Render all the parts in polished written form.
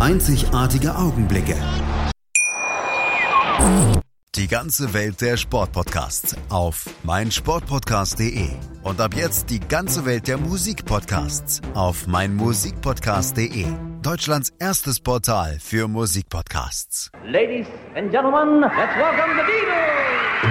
Einzigartige Augenblicke. Die ganze Welt der Sportpodcasts auf meinsportpodcast.de. Und ab jetzt die ganze Welt der Musikpodcasts auf meinmusikpodcast.de. Deutschlands erstes Portal für Musikpodcasts. Ladies and Gentlemen, let's welcome the Beatles!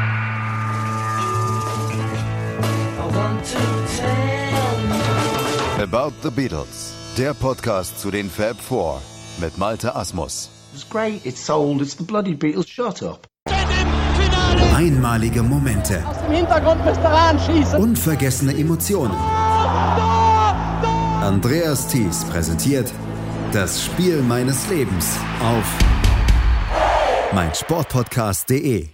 I want to tell you About the Beatles. Der Podcast zu den Fab Four mit Malte Asmus. It's great, it's sold, it's the bloody Beatles, shut up. Einmalige Momente. Aus dem Hintergrund müsst ihr anschießen. Unvergessene Emotionen. Andreas Thies präsentiert das Spiel meines Lebens auf meinsportpodcast.de.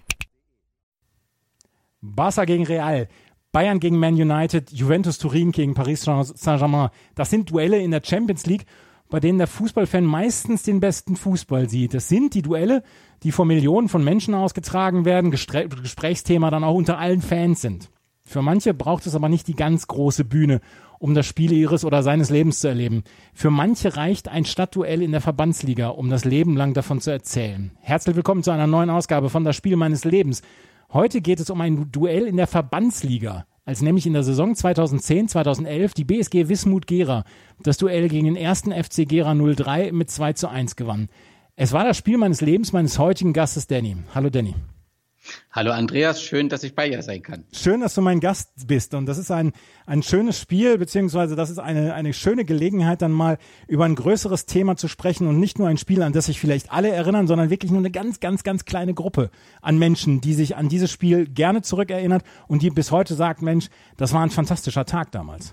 Barca gegen Real, Bayern gegen Man United, Juventus Turin gegen Paris Saint-Germain. Das sind Duelle in der Champions League, bei denen der Fußballfan meistens den besten Fußball sieht. Das sind die Duelle, die vor Millionen von Menschen ausgetragen werden, Gesprächsthema dann auch unter allen Fans sind. Für manche braucht es aber nicht die ganz große Bühne, um das Spiel ihres oder seines Lebens zu erleben. Für manche reicht ein Stadtduell in der Verbandsliga, um das Leben lang davon zu erzählen. Herzlich willkommen zu einer neuen Ausgabe von Das Spiel meines Lebens. Heute geht es um ein Duell in der Verbandsliga, als nämlich in der Saison 2010-2011 die BSG Wismut Gera das Duell gegen den 1. FC Gera 03 mit 2:1 gewann. Es war das Spiel meines Lebens, meines heutigen Gastes Danny. Hallo Danny. Hallo Andreas, schön, dass ich bei dir sein kann. Schön, dass du mein Gast bist, und das ist ein schönes Spiel, beziehungsweise das ist eine schöne Gelegenheit, dann mal über ein größeres Thema zu sprechen und nicht nur ein Spiel, an das sich vielleicht alle erinnern, sondern wirklich nur eine ganz, ganz, ganz kleine Gruppe an Menschen, die sich an dieses Spiel gerne zurückerinnert und die bis heute sagt, Mensch, das war ein fantastischer Tag damals.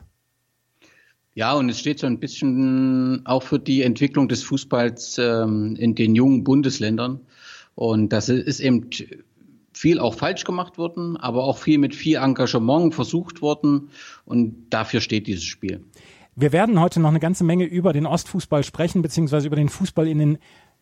Ja, und es steht so ein bisschen auch für die Entwicklung des Fußballs in den jungen Bundesländern, und das ist eben viel auch falsch gemacht worden, aber auch viel mit viel Engagement versucht worden, und dafür steht dieses Spiel. Wir werden heute noch eine ganze Menge über den Ostfußball sprechen, beziehungsweise über den Fußball in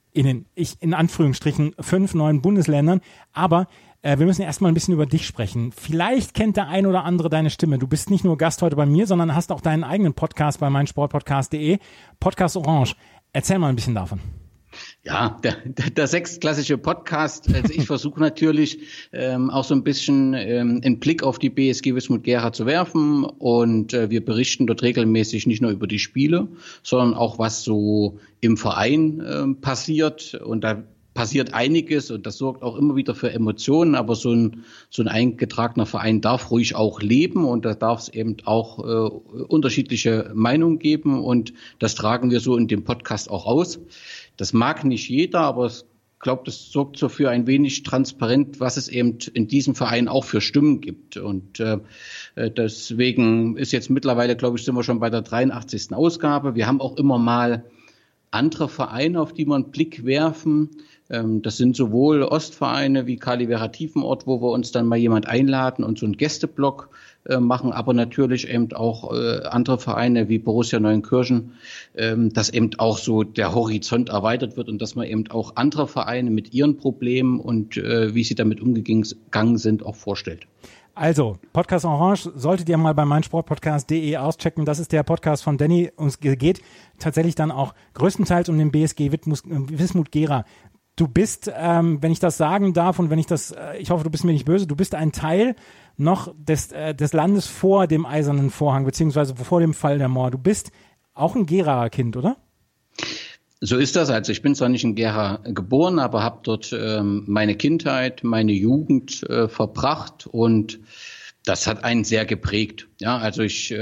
Anführungsstrichen 5 neuen Bundesländern, aber wir müssen erstmal ein bisschen über dich sprechen. Vielleicht kennt der ein oder andere deine Stimme. Du bist nicht nur Gast heute bei mir, sondern hast auch deinen eigenen Podcast bei meinsportpodcast.de, Podcast Orange. Erzähl mal ein bisschen davon. Ja, der sechstklassische Podcast. Also ich versuche natürlich auch so ein bisschen einen Blick auf die BSG Wismut Gera zu werfen, und wir berichten dort regelmäßig nicht nur über die Spiele, sondern auch, was so im Verein passiert, und da passiert einiges, und das sorgt auch immer wieder für Emotionen, aber so ein eingetragener Verein darf ruhig auch leben, und da darf es eben auch unterschiedliche Meinungen geben, und das tragen wir so in dem Podcast auch aus. Das mag nicht jeder, aber ich glaube, das sorgt so für ein wenig transparent, was es eben in diesem Verein auch für Stimmen gibt. Und deswegen ist jetzt mittlerweile, glaube ich, sind wir schon bei der 83. Ausgabe. Wir haben auch immer mal andere Vereine, auf die wir einen Blick werfen. Das sind sowohl Ostvereine wie Kalivera Tiefenort, wo wir uns dann mal jemand einladen und so einen Gästeblock machen, aber natürlich eben auch andere Vereine wie Borussia Neuenkirchen, dass eben auch so der Horizont erweitert wird und dass man eben auch andere Vereine mit ihren Problemen und wie sie damit umgegangen sind, auch vorstellt. Also, Podcast Orange solltet ihr mal bei meinsportpodcast.de auschecken. Das ist der Podcast von Danny, und es geht tatsächlich dann auch größtenteils um den BSG Wismut Gera. Du bist, wenn ich das sagen darf, und ich hoffe, du bist mir nicht böse, du bist ein Teil noch des Landes vor dem Eisernen Vorhang, beziehungsweise vor dem Fall der Mauer. Du bist auch ein Gera-Kind, oder? So ist das. Also ich bin zwar nicht in Gera geboren, aber habe dort meine Kindheit, meine Jugend verbracht, und das hat einen sehr geprägt. Ja, also ich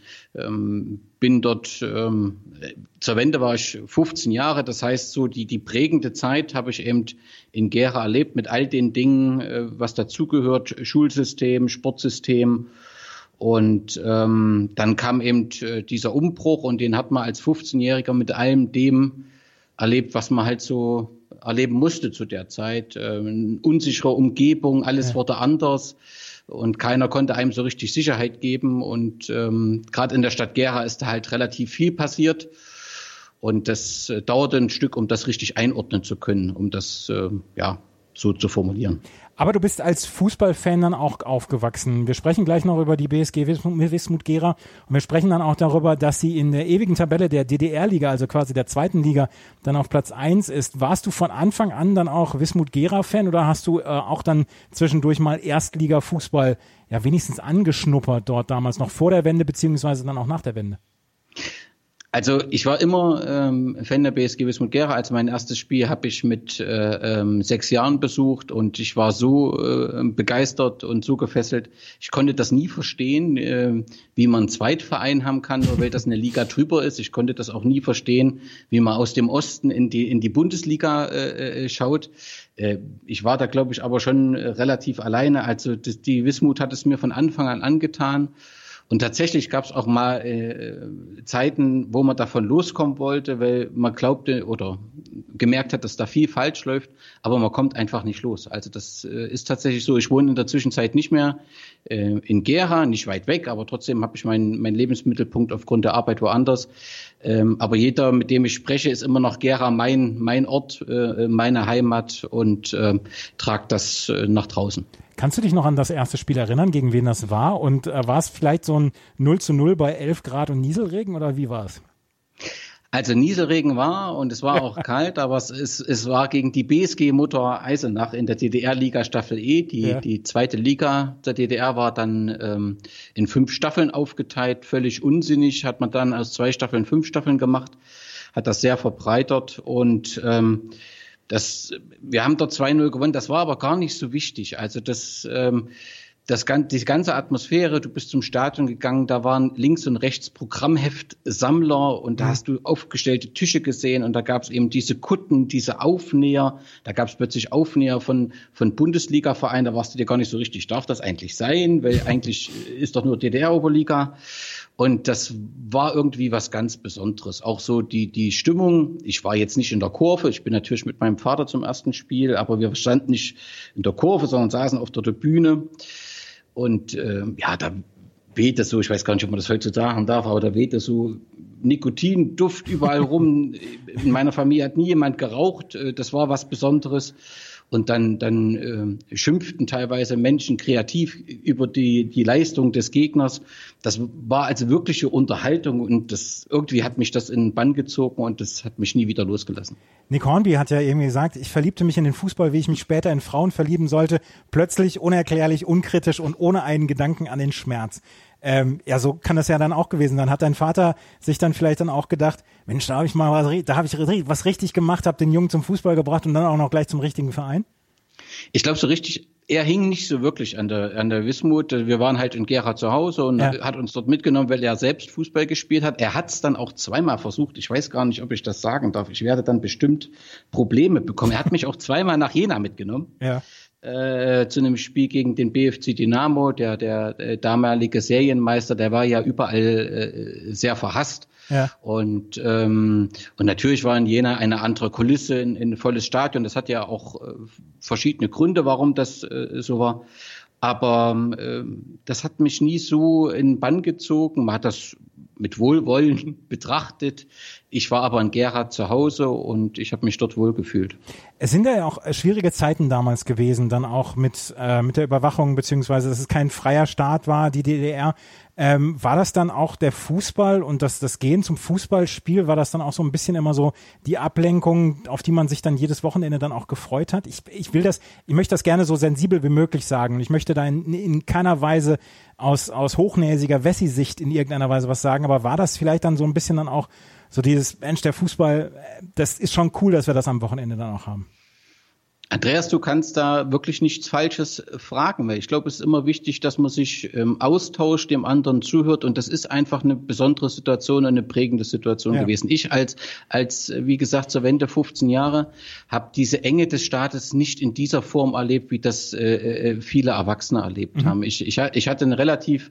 bin dort, zur Wende war ich 15 Jahre, das heißt so die prägende Zeit habe ich eben in Gera erlebt mit all den Dingen, was dazugehört, Schulsystem, Sportsystem, und dann kam eben dieser Umbruch, und den hat man als 15-Jähriger mit allem dem erlebt, was man halt so erleben musste zu der Zeit. Unsichere Umgebung, alles wurde anders. Und keiner konnte einem so richtig Sicherheit geben. Und gerade in der Stadt Gera ist da halt relativ viel passiert. Und das dauerte ein Stück, um das richtig einordnen zu können, um das so zu formulieren. Aber du bist als Fußballfan dann auch aufgewachsen. Wir sprechen gleich noch über die BSG Wismut Gera und wir sprechen dann auch darüber, dass sie in der ewigen Tabelle der DDR-Liga, also quasi der zweiten Liga, dann auf Platz 1 ist. Warst du von Anfang an dann auch Wismut Gera-Fan oder hast du auch dann zwischendurch mal Erstliga-Fußball ja wenigstens angeschnuppert dort damals, noch vor der Wende beziehungsweise dann auch nach der Wende? Also ich war immer Fan der BSG Wismut Gera. Also mein erstes Spiel habe ich mit 6 Jahren besucht und ich war so begeistert und so gefesselt. Ich konnte das nie verstehen, wie man einen Zweitverein haben kann, nur weil das eine Liga drüber ist. Ich konnte das auch nie verstehen, wie man aus dem Osten in die Bundesliga schaut. Ich war da, glaube ich, aber schon relativ alleine. Also die Wismut hat es mir von Anfang an angetan. Und tatsächlich gab es auch mal Zeiten, wo man davon loskommen wollte, weil man glaubte oder gemerkt hat, dass da viel falsch läuft, aber man kommt einfach nicht los. Also das ist tatsächlich so. Ich wohne in der Zwischenzeit nicht mehr in Gera, nicht weit weg, aber trotzdem habe ich meinen Lebensmittelpunkt aufgrund der Arbeit woanders. Aber jeder, mit dem ich spreche, ist immer noch Gera mein Ort, meine Heimat und tragt das nach draußen. Kannst du dich noch an das erste Spiel erinnern, gegen wen das war? Und war es vielleicht so ein 0:0 bei 11 Grad und Nieselregen oder wie war es? Also Nieselregen war und es war auch kalt, aber es war gegen die BSG Motor Eisenach in der DDR-Liga Staffel E. Die zweite Liga der DDR war dann in 5 Staffeln aufgeteilt, völlig unsinnig, hat man dann aus 2 Staffeln 5 Staffeln gemacht, hat das sehr verbreitert und wir haben dort 2:0 gewonnen, das war aber gar nicht so wichtig. Also die ganze Atmosphäre, du bist zum Stadion gegangen, da waren links und rechts Programmheftsammler und da hast du aufgestellte Tische gesehen und da gab es eben diese Kutten, diese Aufnäher, da gab es plötzlich Aufnäher von Bundesliga-Vereinen, da warst du dir gar nicht so richtig, darf das eigentlich sein, weil eigentlich ist doch nur DDR-Oberliga. Und das war irgendwie was ganz Besonderes. Auch so die Stimmung. Ich war jetzt nicht in der Kurve. Ich bin natürlich mit meinem Vater zum ersten Spiel, aber wir standen nicht in der Kurve, sondern saßen auf der Tribüne. Und da wehte so, ich weiß gar nicht, ob man das heute so sagen darf, aber da wehte so Nikotinduft überall rum. In meiner Familie hat nie jemand geraucht. Das war was Besonderes. Und dann schimpften teilweise Menschen kreativ über die Leistung des Gegners. Das war also wirkliche Unterhaltung und irgendwie hat mich das in den Bann gezogen und das hat mich nie wieder losgelassen. Nick Hornby hat ja eben gesagt, ich verliebte mich in den Fußball, wie ich mich später in Frauen verlieben sollte. Plötzlich, unerklärlich, unkritisch und ohne einen Gedanken an den Schmerz. So kann das ja dann auch gewesen sein. Hat dein Vater sich dann vielleicht dann auch gedacht, Mensch, da habe ich was richtig gemacht, habe den Jungen zum Fußball gebracht und dann auch noch gleich zum richtigen Verein? Ich glaube so richtig, er hing nicht so wirklich an der Wismut. Wir waren halt in Gera zu Hause und hat uns dort mitgenommen, weil er selbst Fußball gespielt hat. Er hat es dann auch 2-mal versucht. Ich weiß gar nicht, ob ich das sagen darf. Ich werde dann bestimmt Probleme bekommen. Er hat mich auch 2-mal nach Jena mitgenommen. Ja. Zu einem Spiel gegen den BFC Dynamo, der damalige Serienmeister, der war ja überall sehr verhasst. Ja. Und natürlich war in Jena eine andere Kulisse, ein volles Stadion. Das hat ja auch verschiedene Gründe, warum das so war. Aber das hat mich nie so in den Bann gezogen. Man hat das mit Wohlwollen betrachtet. Ich war aber in Gera zu Hause und ich habe mich dort wohlgefühlt. Es sind ja auch schwierige Zeiten damals gewesen, dann auch mit der Überwachung, beziehungsweise dass es kein freier Staat war, die DDR. War das dann auch der Fußball und das Gehen zum Fußballspiel, war das dann auch so ein bisschen immer so die Ablenkung, auf die man sich dann jedes Wochenende dann auch gefreut hat? Ich möchte das gerne so sensibel wie möglich sagen und ich möchte da in keiner Weise aus hochnäsiger Wessi-Sicht in irgendeiner Weise was sagen, aber war das vielleicht dann so ein bisschen dann auch so dieses, Mensch, der Fußball, das ist schon cool, dass wir das am Wochenende dann auch haben? Andreas, du kannst da wirklich nichts Falsches fragen, weil ich glaube, es ist immer wichtig, dass man sich austauscht, dem anderen zuhört und das ist einfach eine besondere Situation, eine prägende Situation gewesen. Ich als wie gesagt, zur Wende 15 Jahre, habe diese Enge des Staates nicht in dieser Form erlebt, wie das viele Erwachsene erlebt haben. Ich hatte ein relativ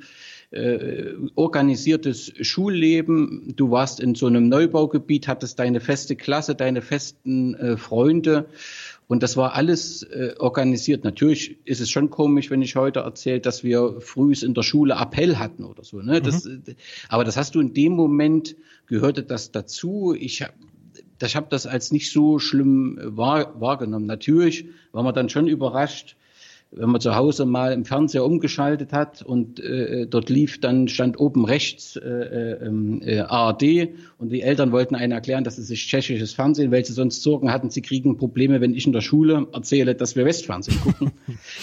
organisiertes Schulleben. Du warst in so einem Neubaugebiet, hattest deine feste Klasse, deine festen Freunde und das war alles organisiert. Natürlich ist es schon komisch, wenn ich heute erzähle, dass wir frühs in der Schule Appell hatten oder so. Ne? Aber das hast du in dem Moment, gehörte das dazu. ich hab das als nicht so schlimm wahrgenommen. Natürlich war man dann schon überrascht, wenn man zu Hause mal im Fernseher umgeschaltet hat und dort stand oben rechts ARD und die Eltern wollten einen erklären, das ist tschechisches Fernsehen, weil sie sonst Sorgen hatten, sie kriegen Probleme, wenn ich in der Schule erzähle, dass wir Westfernsehen gucken.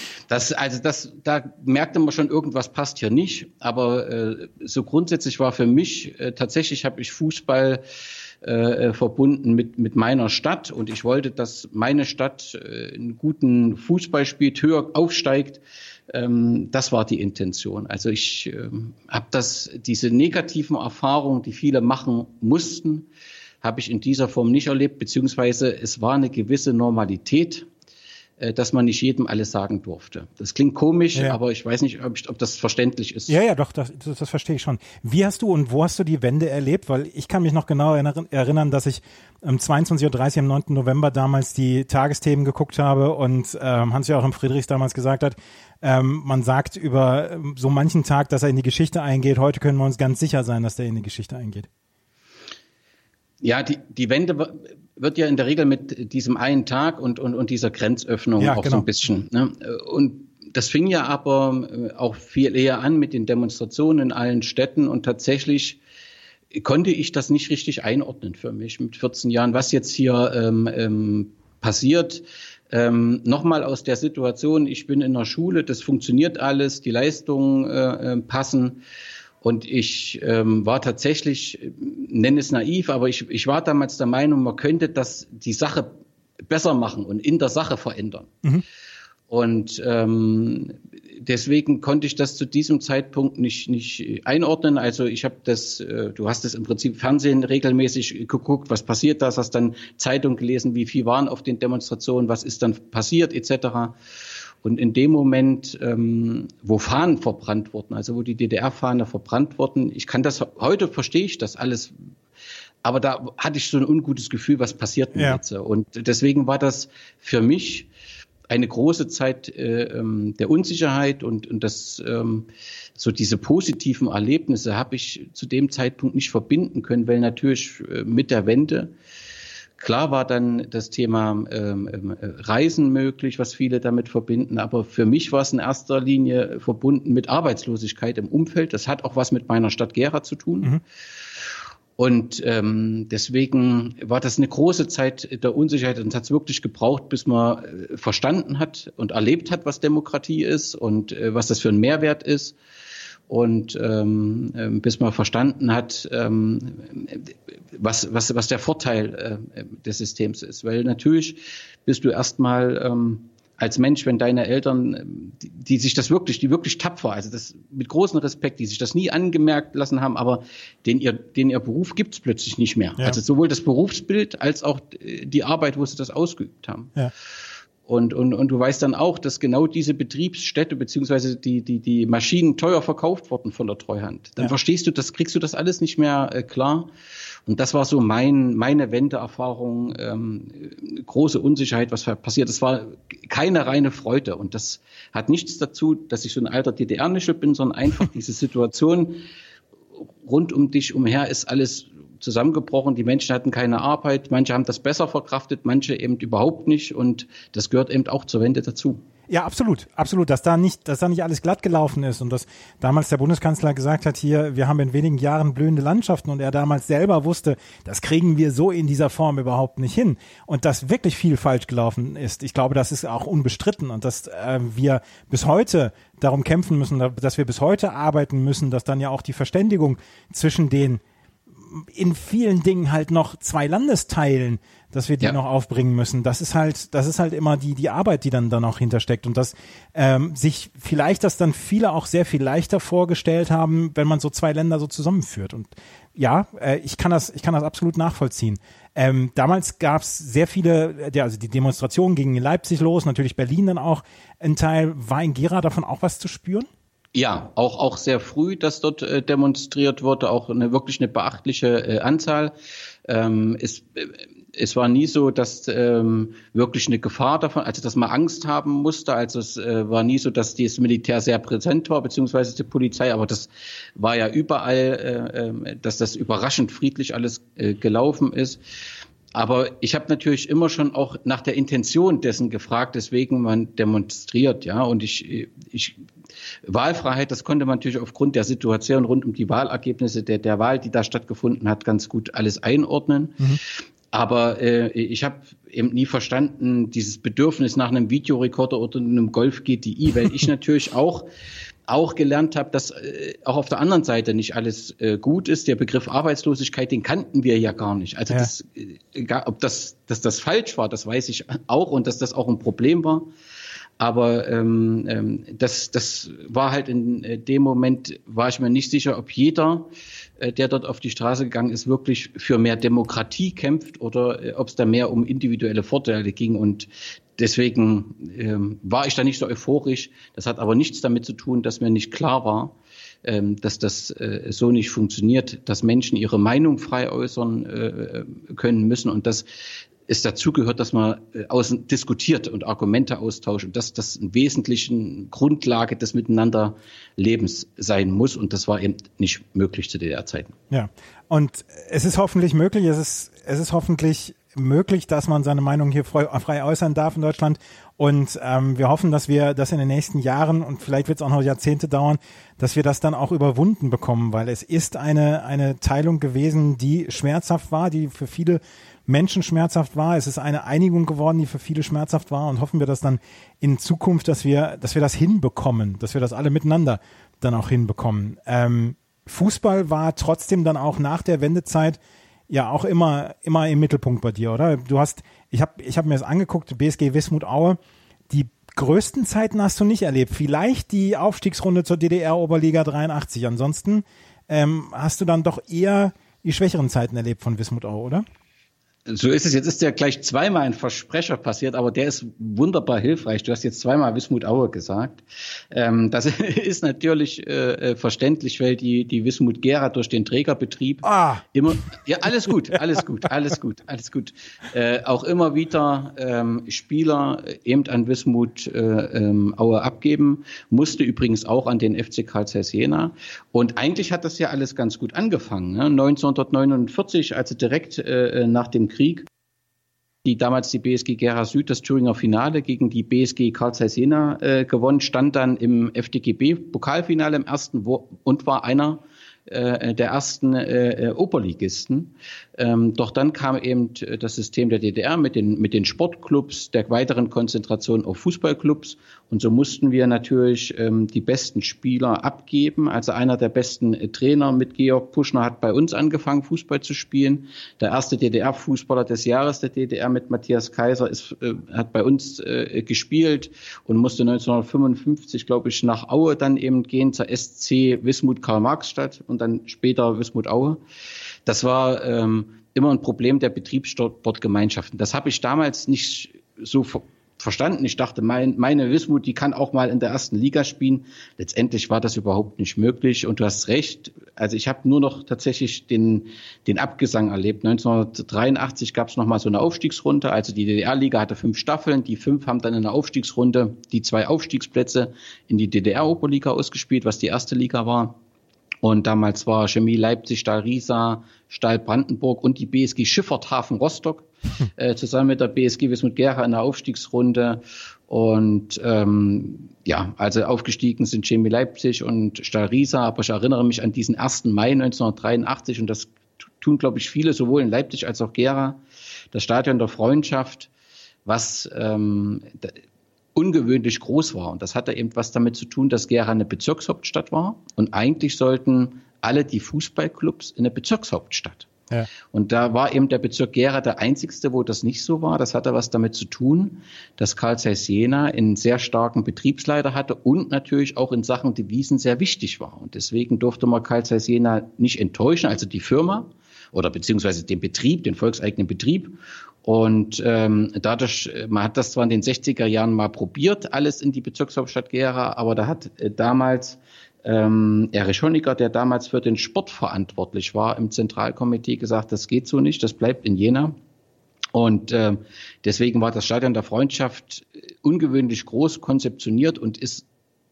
Da merkte man schon, irgendwas passt hier nicht. Aber so grundsätzlich war für mich, tatsächlich habe ich Fußball verbunden mit meiner Stadt und ich wollte, dass meine Stadt einen guten Fußball spielt, höher aufsteigt. Das war die Intention. Also ich habe diese negativen Erfahrungen, die viele machen mussten, habe ich in dieser Form nicht erlebt, beziehungsweise es war eine gewisse Normalität, dass man nicht jedem alles sagen durfte. Das klingt komisch, aber ich weiß nicht, ob das verständlich ist. Ja, doch, das verstehe ich schon. Wie hast du und wo hast du die Wende erlebt? Weil ich kann mich noch genau erinnern, dass ich um 22.30 Uhr am 9. November damals die Tagesthemen geguckt habe und Hans-Joachim Friedrichs damals gesagt hat, man sagt über so manchen Tag, dass er in die Geschichte eingeht. Heute können wir uns ganz sicher sein, dass der in die Geschichte eingeht. Ja, die Wende wird ja in der Regel mit diesem einen Tag und dieser Grenzöffnung auch so ein bisschen. Ne? Und das fing ja aber auch viel eher an mit den Demonstrationen in allen Städten und tatsächlich konnte ich das nicht richtig einordnen für mich mit 14 Jahren, was jetzt hier passiert. Nochmal aus der Situation, ich bin in der Schule, das funktioniert alles, die Leistungen passen. Und ich war tatsächlich, nenne es naiv, aber ich war damals der Meinung, man könnte die Sache besser machen und in der Sache verändern. Mhm. Und deswegen konnte ich das zu diesem Zeitpunkt nicht einordnen. Also ich habe du hast das im Prinzip Fernsehen regelmäßig geguckt, was passiert da, hast dann Zeitung gelesen, wie viel waren auf den Demonstrationen, was ist dann passiert etc. Und in dem Moment, wo Fahnen verbrannt wurden, also wo die DDR-Fahne verbrannt wurden, heute verstehe ich das alles, aber da hatte ich so ein ungutes Gefühl, was passiert denn jetzt? Und deswegen war das für mich eine große Zeit der Unsicherheit und das so diese positiven Erlebnisse habe ich zu dem Zeitpunkt nicht verbinden können, weil natürlich mit der Wende klar war dann das Thema Reisen möglich, was viele damit verbinden. Aber für mich war es in erster Linie verbunden mit Arbeitslosigkeit im Umfeld. Das hat auch was mit meiner Stadt Gera zu tun. Mhm. Und deswegen war das eine große Zeit der Unsicherheit. Und es hat es wirklich gebraucht, bis man verstanden hat und erlebt hat, was Demokratie ist und was das für ein Mehrwert ist. Und bis man verstanden hat, was der Vorteil des Systems ist. Weil natürlich bist du erstmal als Mensch, wenn deine Eltern, die wirklich tapfer, also das mit großem Respekt, die sich das nie angemerkt lassen haben, aber den ihr Beruf gibt's plötzlich nicht mehr. Ja. Also sowohl das Berufsbild als auch die Arbeit, wo sie das ausgeübt haben. Ja. Und du weißt dann auch, dass genau diese Betriebsstätte beziehungsweise die Maschinen teuer verkauft wurden von der Treuhand. Dann verstehst du das, kriegst du das alles nicht mehr klar. Und das war so meine Wendeerfahrung, große Unsicherheit, was passiert. Das war keine reine Freude. Und das hat nichts dazu, dass ich so ein alter DDR-Nischel bin, sondern einfach diese Situation rund um dich umher ist alles zusammengebrochen. Die Menschen hatten keine Arbeit. Manche haben das besser verkraftet, manche eben überhaupt nicht. Und das gehört eben auch zur Wende dazu. Ja, absolut. Dass da nicht alles glatt gelaufen ist und dass damals der Bundeskanzler gesagt hat, hier, wir haben in wenigen Jahren blühende Landschaften und er damals selber wusste, das kriegen wir so in dieser Form überhaupt nicht hin und dass wirklich viel falsch gelaufen ist. Ich glaube, das ist auch unbestritten und dass wir bis heute darum kämpfen müssen, dass wir bis heute arbeiten müssen, dass dann ja auch die Verständigung zwischen den in vielen Dingen halt noch zwei Landesteilen, dass wir die noch aufbringen müssen. Das ist halt immer die Arbeit, die dann auch hintersteckt und dass sich vielleicht das dann viele auch sehr viel leichter vorgestellt haben, wenn man so zwei Länder so zusammenführt. Und ja, ich kann das absolut nachvollziehen. Damals gab es sehr viele, also die Demonstrationen gingen in Leipzig los, natürlich Berlin dann auch ein Teil. War in Gera davon auch was zu spüren? Ja, auch sehr früh, dass dort demonstriert wurde, auch wirklich eine beachtliche Anzahl. Es war nie so, dass wirklich eine Gefahr davon, also dass man Angst haben musste. Also es war nie so, dass das Militär sehr präsent war, beziehungsweise die Polizei. Aber das war ja überall, dass das überraschend friedlich alles gelaufen ist. Aber ich habe natürlich immer schon auch nach der Intention dessen gefragt, deswegen man demonstriert, ja. Und Wahlfreiheit, das konnte man natürlich aufgrund der Situation rund um die Wahlergebnisse der Wahl, die da stattgefunden hat, ganz gut alles einordnen. Mhm. Aber ich habe eben nie verstanden, dieses Bedürfnis nach einem Videorekorder oder einem Golf GTI, weil ich natürlich auch gelernt habe, dass auch auf der anderen Seite nicht alles gut ist. Der Begriff Arbeitslosigkeit, den kannten wir ja gar nicht. Also dass das falsch war, das weiß ich auch und dass das auch ein Problem war. Aber das war halt in dem Moment, war ich mir nicht sicher, ob jeder, der dort auf die Straße gegangen ist, wirklich für mehr Demokratie kämpft oder ob es da mehr um individuelle Vorteile ging. Und deswegen war ich da nicht so euphorisch. Das hat aber nichts damit zu tun, dass mir nicht klar war, dass das so nicht funktioniert, dass Menschen ihre Meinung frei äußern können müssen und dass es dazu gehört, dass man diskutiert und Argumente austauscht und dass das eine wesentliche Grundlage des Miteinanderlebens sein muss. Und das war eben nicht möglich zu DDR-Zeiten. Ja, und es ist hoffentlich möglich, es ist hoffentlich möglich, dass man seine Meinung hier frei äußern darf in Deutschland. Und wir hoffen, dass wir das in den nächsten Jahren und vielleicht wird es auch noch Jahrzehnte dauern, dass wir das dann auch überwunden bekommen, weil es ist eine Teilung gewesen, die schmerzhaft war, die für viele Menschen schmerzhaft war. Es ist eine Einigung geworden, die für viele schmerzhaft war und hoffen wir das dann in Zukunft, dass wir das hinbekommen, dass wir das alle miteinander dann auch hinbekommen. Fußball war trotzdem dann auch nach der Wendezeit ja auch immer im Mittelpunkt bei dir, oder? Ich hab mir das angeguckt, BSG Wismut Aue, die größten Zeiten hast du nicht erlebt. Vielleicht die Aufstiegsrunde zur DDR-Oberliga 83. Ansonsten hast du dann doch eher die schwächeren Zeiten erlebt von Wismut Aue, oder? So ist es. Jetzt ist ja gleich zweimal ein Versprecher passiert, aber der ist wunderbar hilfreich. Du hast jetzt zweimal Wismut Aue gesagt. Das ist natürlich verständlich, weil die Wismut Gera durch den Trägerbetrieb immer, ja, alles gut. Auch immer wieder Spieler eben an Wismut Aue abgeben, musste übrigens auch an den FC Carl Zeiss Jena. Und eigentlich hat das ja alles ganz gut angefangen. Ne? 1949, also direkt nach dem Krieg, damals die BSG Gera Süd das Thüringer Finale gegen die BSG Carl Zeiss Jena gewonnen, stand dann im FDGB-Pokalfinale im ersten und war einer der ersten Oberligisten. Doch dann kam eben das System der DDR mit den Sportclubs, der weiteren Konzentration auf Fußballclubs. Und so mussten wir natürlich die besten Spieler abgeben. Also einer der besten Trainer mit Georg Puschner hat bei uns angefangen, Fußball zu spielen. Der erste DDR-Fußballer des Jahres der DDR mit Matthias Kaiser hat bei uns gespielt und musste 1955, glaube ich, nach Aue dann eben gehen zur SC Wismut Karl-Marx-Stadt und dann später Wismut Aue. Das war immer ein Problem der Betriebssportgemeinschaften. Das habe ich damals nicht so verstanden. Ich dachte, meine Wismut, die kann auch mal in der ersten Liga spielen. Letztendlich war das überhaupt nicht möglich. Und du hast recht. Also ich habe nur noch tatsächlich den Abgesang erlebt. 1983 gab es noch mal so eine Aufstiegsrunde. Also die DDR-Liga hatte 5 Staffeln. Die 5 haben dann in der Aufstiegsrunde die 2 Aufstiegsplätze in die DDR-Oberliga ausgespielt, was die erste Liga war. Und damals war Chemie Leipzig, Stahl Riesa, Stahl Brandenburg und die BSG Schifffahrt Hafen Rostock zusammen mit der BSG Wismut Gera in der Aufstiegsrunde. Und also aufgestiegen sind Chemie Leipzig und Stahl Riesa. Aber ich erinnere mich an diesen 1. Mai 1983 und das tun, glaube ich, viele, sowohl in Leipzig als auch Gera. Das Stadion der Freundschaft, was ungewöhnlich groß war. Und das hatte eben was damit zu tun, dass Gera eine Bezirkshauptstadt war. Und eigentlich sollten alle die Fußballclubs in eine Bezirkshauptstadt. Ja. Und da war eben der Bezirk Gera der einzigste, wo das nicht so war. Das hatte was damit zu tun, dass Carl Zeiss Jena einen sehr starken Betriebsleiter hatte und natürlich auch in Sachen Devisen sehr wichtig war. Und deswegen durfte man Carl Zeiss Jena nicht enttäuschen, also die Firma oder beziehungsweise den Betrieb, den volkseigenen Betrieb. Und dadurch, man hat das zwar in den 60er Jahren mal probiert, alles in die Bezirkshauptstadt Gera, aber da hat damals Erich Honecker, der damals für den Sport verantwortlich war, im Zentralkomitee gesagt, das geht so nicht, das bleibt in Jena. Und deswegen war das Stadion der Freundschaft ungewöhnlich groß konzeptioniert und ist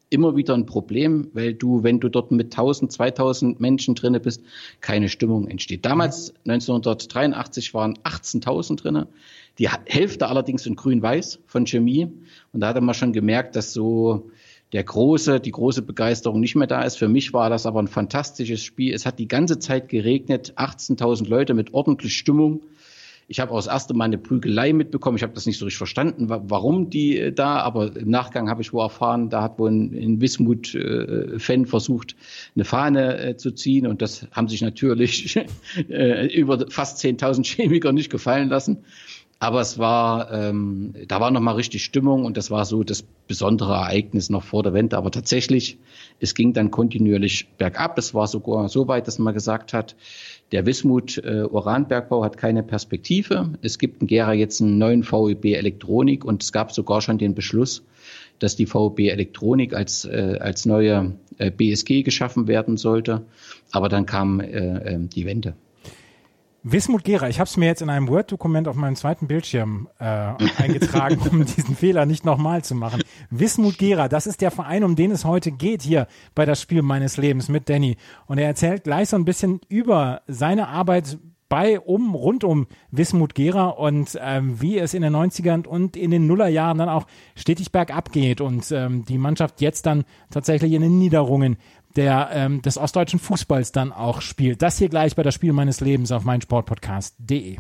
immer wieder ein Problem, weil du, wenn du dort mit 1000, 2000 Menschen drinne bist, keine Stimmung entsteht. Damals, 1983, waren 18.000 drinne. Die Hälfte allerdings in Grün-Weiß von Chemie. Und da hat man schon gemerkt, dass so die große Begeisterung nicht mehr da ist. Für mich war das aber ein fantastisches Spiel. Es hat die ganze Zeit geregnet, 18.000 Leute mit ordentlich Stimmung. Ich habe auch das erste Mal eine Prügelei mitbekommen. Ich habe das nicht so richtig verstanden, warum die da, aber im Nachgang habe ich wohl erfahren, da hat wohl ein Wismut-Fan versucht, eine Fahne zu ziehen, und das haben sich natürlich über fast 10.000 Chemiker nicht gefallen lassen. Aber es war, da war nochmal richtig Stimmung, und das war so das besondere Ereignis noch vor der Wende. Aber tatsächlich, es ging dann kontinuierlich bergab. Es war sogar so weit, dass man gesagt hat, der Wismut Uranbergbau hat keine Perspektive. Es gibt in Gera jetzt einen neuen VEB Elektronik, und es gab sogar schon den Beschluss, dass die VEB Elektronik als neue BSG geschaffen werden sollte. Aber dann kam die Wende. Wismut Gera, ich habe es mir jetzt in einem Word-Dokument auf meinem zweiten Bildschirm eingetragen, um diesen Fehler nicht nochmal zu machen. Wismut Gera, das ist der Verein, um den es heute geht hier bei Das Spiel meines Lebens mit Danny. Und er erzählt gleich so ein bisschen über seine Arbeit rund um Wismut Gera und wie es in den 90ern und in den Nullerjahren dann auch stetig bergab geht und die Mannschaft jetzt dann tatsächlich in den Niederungen des ostdeutschen Fußballs dann auch spielt. Das hier gleich bei Das Spiel meines Lebens auf meinsportpodcast.de.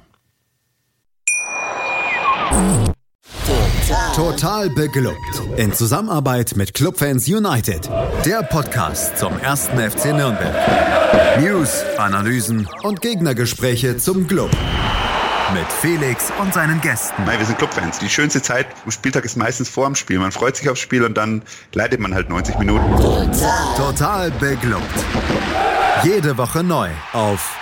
Total beglückt. In Zusammenarbeit mit Clubfans United. Der Podcast zum 1. FC Nürnberg. News, Analysen und Gegnergespräche zum Club. Mit Felix und seinen Gästen. Nein, wir sind Clubfans. Die schönste Zeit am Spieltag ist meistens vor dem Spiel. Man freut sich aufs Spiel und dann leidet man halt 90 Minuten. Total beglückt. Jede Woche neu auf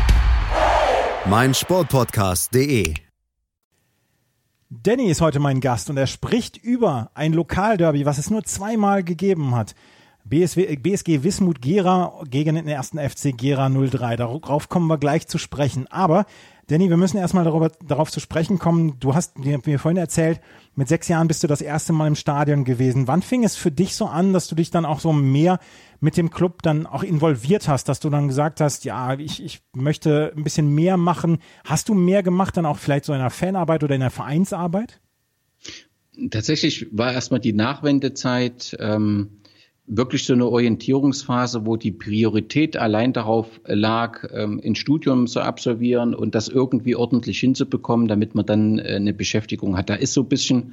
meinsportpodcast.de. Danny ist heute mein Gast und er spricht über ein Lokalderby, was es nur zweimal gegeben hat. BSG Wismut Gera gegen den 1. FC Gera 03. Darauf kommen wir gleich zu sprechen. Aber Danny, wir müssen erstmal darauf zu sprechen kommen. Du hast mir vorhin erzählt, mit 6 Jahren bist du das erste Mal im Stadion gewesen. Wann fing es für dich so an, dass du dich dann auch so mehr mit dem Club dann auch involviert hast, dass du dann gesagt hast, ja, ich möchte ein bisschen mehr machen. Hast du mehr gemacht dann auch vielleicht so in der Fanarbeit oder in der Vereinsarbeit? Tatsächlich war erstmal die Nachwendezeit wirklich so eine Orientierungsphase, wo die Priorität allein darauf lag, ein Studium zu absolvieren und das irgendwie ordentlich hinzubekommen, damit man dann eine Beschäftigung hat. Da ist so ein bisschen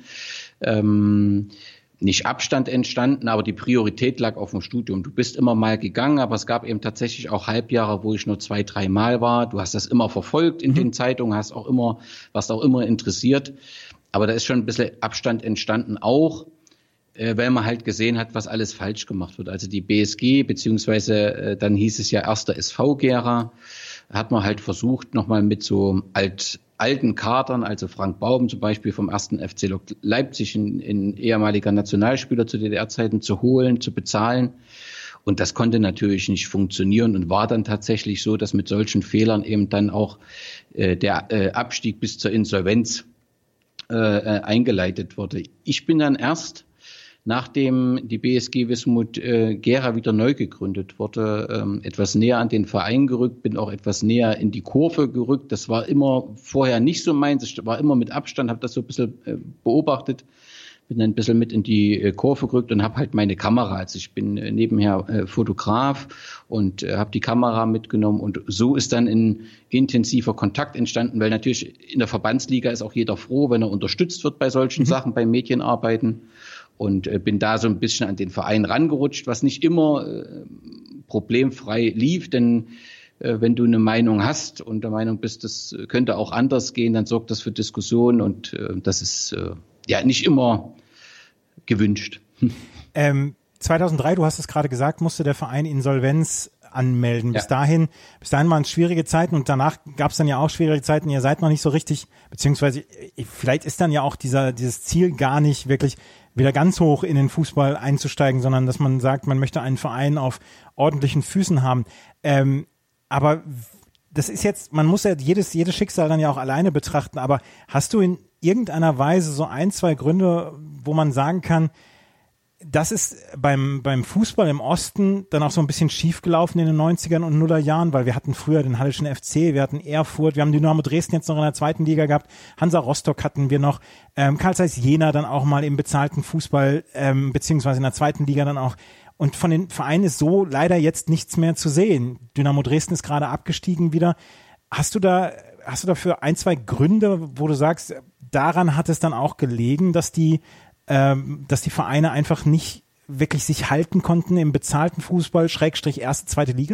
nicht Abstand entstanden, aber die Priorität lag auf dem Studium. Du bist immer mal gegangen, aber es gab eben tatsächlich auch Halbjahre, wo ich nur 2-3 Mal war. Du hast das immer verfolgt in den Zeitungen, warst auch immer interessiert. Aber da ist schon ein bisschen Abstand entstanden auch, weil man halt gesehen hat, was alles falsch gemacht wird. Also die BSG, beziehungsweise dann hieß es ja 1. SV Gera, hat man halt versucht, nochmal mit so alten Kadern, also Frank Baum zum Beispiel vom 1. FC Leipzig, ein ehemaliger Nationalspieler zu DDR-Zeiten, zu holen, zu bezahlen. Und das konnte natürlich nicht funktionieren und war dann tatsächlich so, dass mit solchen Fehlern eben dann auch der Abstieg bis zur Insolvenz eingeleitet wurde. Ich bin dann erst, nachdem die BSG Wismut Gera wieder neu gegründet wurde, etwas näher an den Verein gerückt, bin auch etwas näher in die Kurve gerückt. Das war immer vorher nicht so meins. Ich war immer mit Abstand, habe das so ein bisschen beobachtet, bin dann ein bisschen mit in die Kurve gerückt und habe halt meine Kamera. Also ich bin nebenher Fotograf und habe die Kamera mitgenommen. Und so ist dann ein intensiver Kontakt entstanden, weil natürlich in der Verbandsliga ist auch jeder froh, wenn er unterstützt wird bei solchen Sachen, bei Medienarbeiten. Und bin da so ein bisschen an den Verein rangerutscht, was nicht immer problemfrei lief, denn wenn du eine Meinung hast und der Meinung bist, das könnte auch anders gehen, dann sorgt das für Diskussionen und das ist ja nicht immer gewünscht. 2003, du hast es gerade gesagt, musste der Verein Insolvenz anmelden. Bis dahin waren es schwierige Zeiten und danach gab es dann ja auch schwierige Zeiten. Ihr seid noch nicht so richtig, beziehungsweise vielleicht ist dann ja auch dieses Ziel gar nicht wirklich wieder ganz hoch in den Fußball einzusteigen, sondern dass man sagt, man möchte einen Verein auf ordentlichen Füßen haben. Aber das ist jetzt, man muss ja jedes Schicksal dann ja auch alleine betrachten, aber hast du in irgendeiner Weise so 1, 2 Gründe, wo man sagen kann, das ist beim Fußball im Osten dann auch so ein bisschen schiefgelaufen in den 90ern und Nullerjahren, weil wir hatten früher den Hallischen FC, wir hatten Erfurt, wir haben Dynamo Dresden jetzt noch in der zweiten Liga gehabt, Hansa Rostock hatten wir noch, Carl Zeiss Jena dann auch mal im bezahlten Fußball, beziehungsweise in der zweiten Liga dann auch. Und von den Vereinen ist so leider jetzt nichts mehr zu sehen. Dynamo Dresden ist gerade abgestiegen wieder. Hast du dafür 1, 2 Gründe, wo du sagst, daran hat es dann auch gelegen, dass die Vereine einfach nicht wirklich sich halten konnten im bezahlten Fußball, Schrägstrich erste, zweite Liga?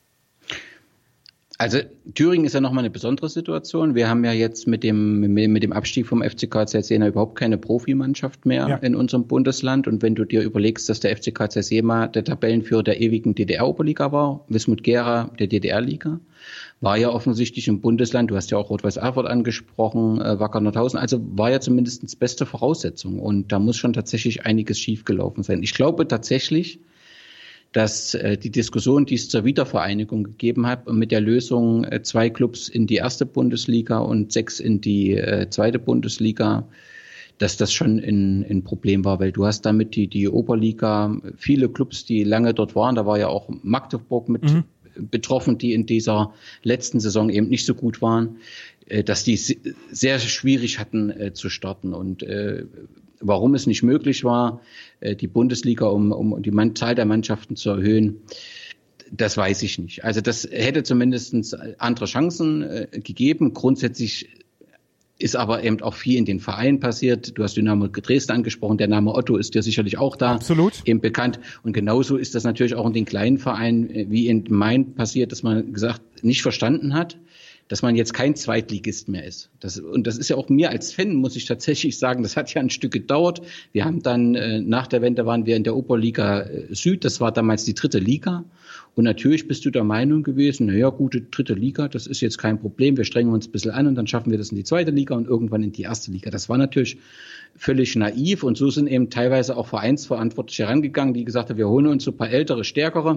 Also Thüringen ist ja nochmal eine besondere Situation. Wir haben ja jetzt mit dem Abstieg vom FC Carl Zeiss Jena überhaupt keine Profimannschaft mehr in unserem Bundesland. Und wenn du dir überlegst, dass der FC Carl Zeiss Jena der Tabellenführer der ewigen DDR-Oberliga war, Wismut Gera der DDR-Liga, war ja offensichtlich im Bundesland, du hast ja auch Rot-Weiß Erfurt angesprochen, Wacker Nordhausen, also war ja zumindest beste Voraussetzung. Und da muss schon tatsächlich einiges schiefgelaufen sein. Ich glaube tatsächlich, dass die Diskussion, die es zur Wiedervereinigung gegeben hat, mit der Lösung 2 Clubs in die erste Bundesliga und 6 in die zweite Bundesliga, dass das schon ein Problem war, weil du hast damit die Oberliga, viele Clubs, die lange dort waren, da war ja auch Magdeburg mit betroffen, die in dieser letzten Saison eben nicht so gut waren, dass die sehr schwierig hatten zu starten. Und warum es nicht möglich war, die Bundesliga um die Zahl der Mannschaften zu erhöhen, das weiß ich nicht. Also das hätte zumindest andere Chancen gegeben. Grundsätzlich ist aber eben auch viel in den Vereinen passiert. Du hast Dynamo Dresden angesprochen, der Name Otto ist dir sicherlich auch da eben bekannt. Und genauso ist das natürlich auch in den kleinen Vereinen wie in Main passiert, dass man nicht verstanden hat, dass man jetzt kein Zweitligist mehr ist. Und das ist ja auch mir als Fan, muss ich tatsächlich sagen, das hat ja ein Stück gedauert. Wir haben dann, nach der Wende waren wir in der Oberliga Süd, das war damals die 3. Liga. Und natürlich bist du der Meinung gewesen, naja, gute 3. Liga, das ist jetzt kein Problem, wir strengen uns ein bisschen an und dann schaffen wir das in die 2. Liga und irgendwann in die 1. Liga. Das war natürlich völlig naiv und so sind eben teilweise auch Vereinsverantwortliche herangegangen, die gesagt haben, wir holen uns so ein paar ältere, stärkere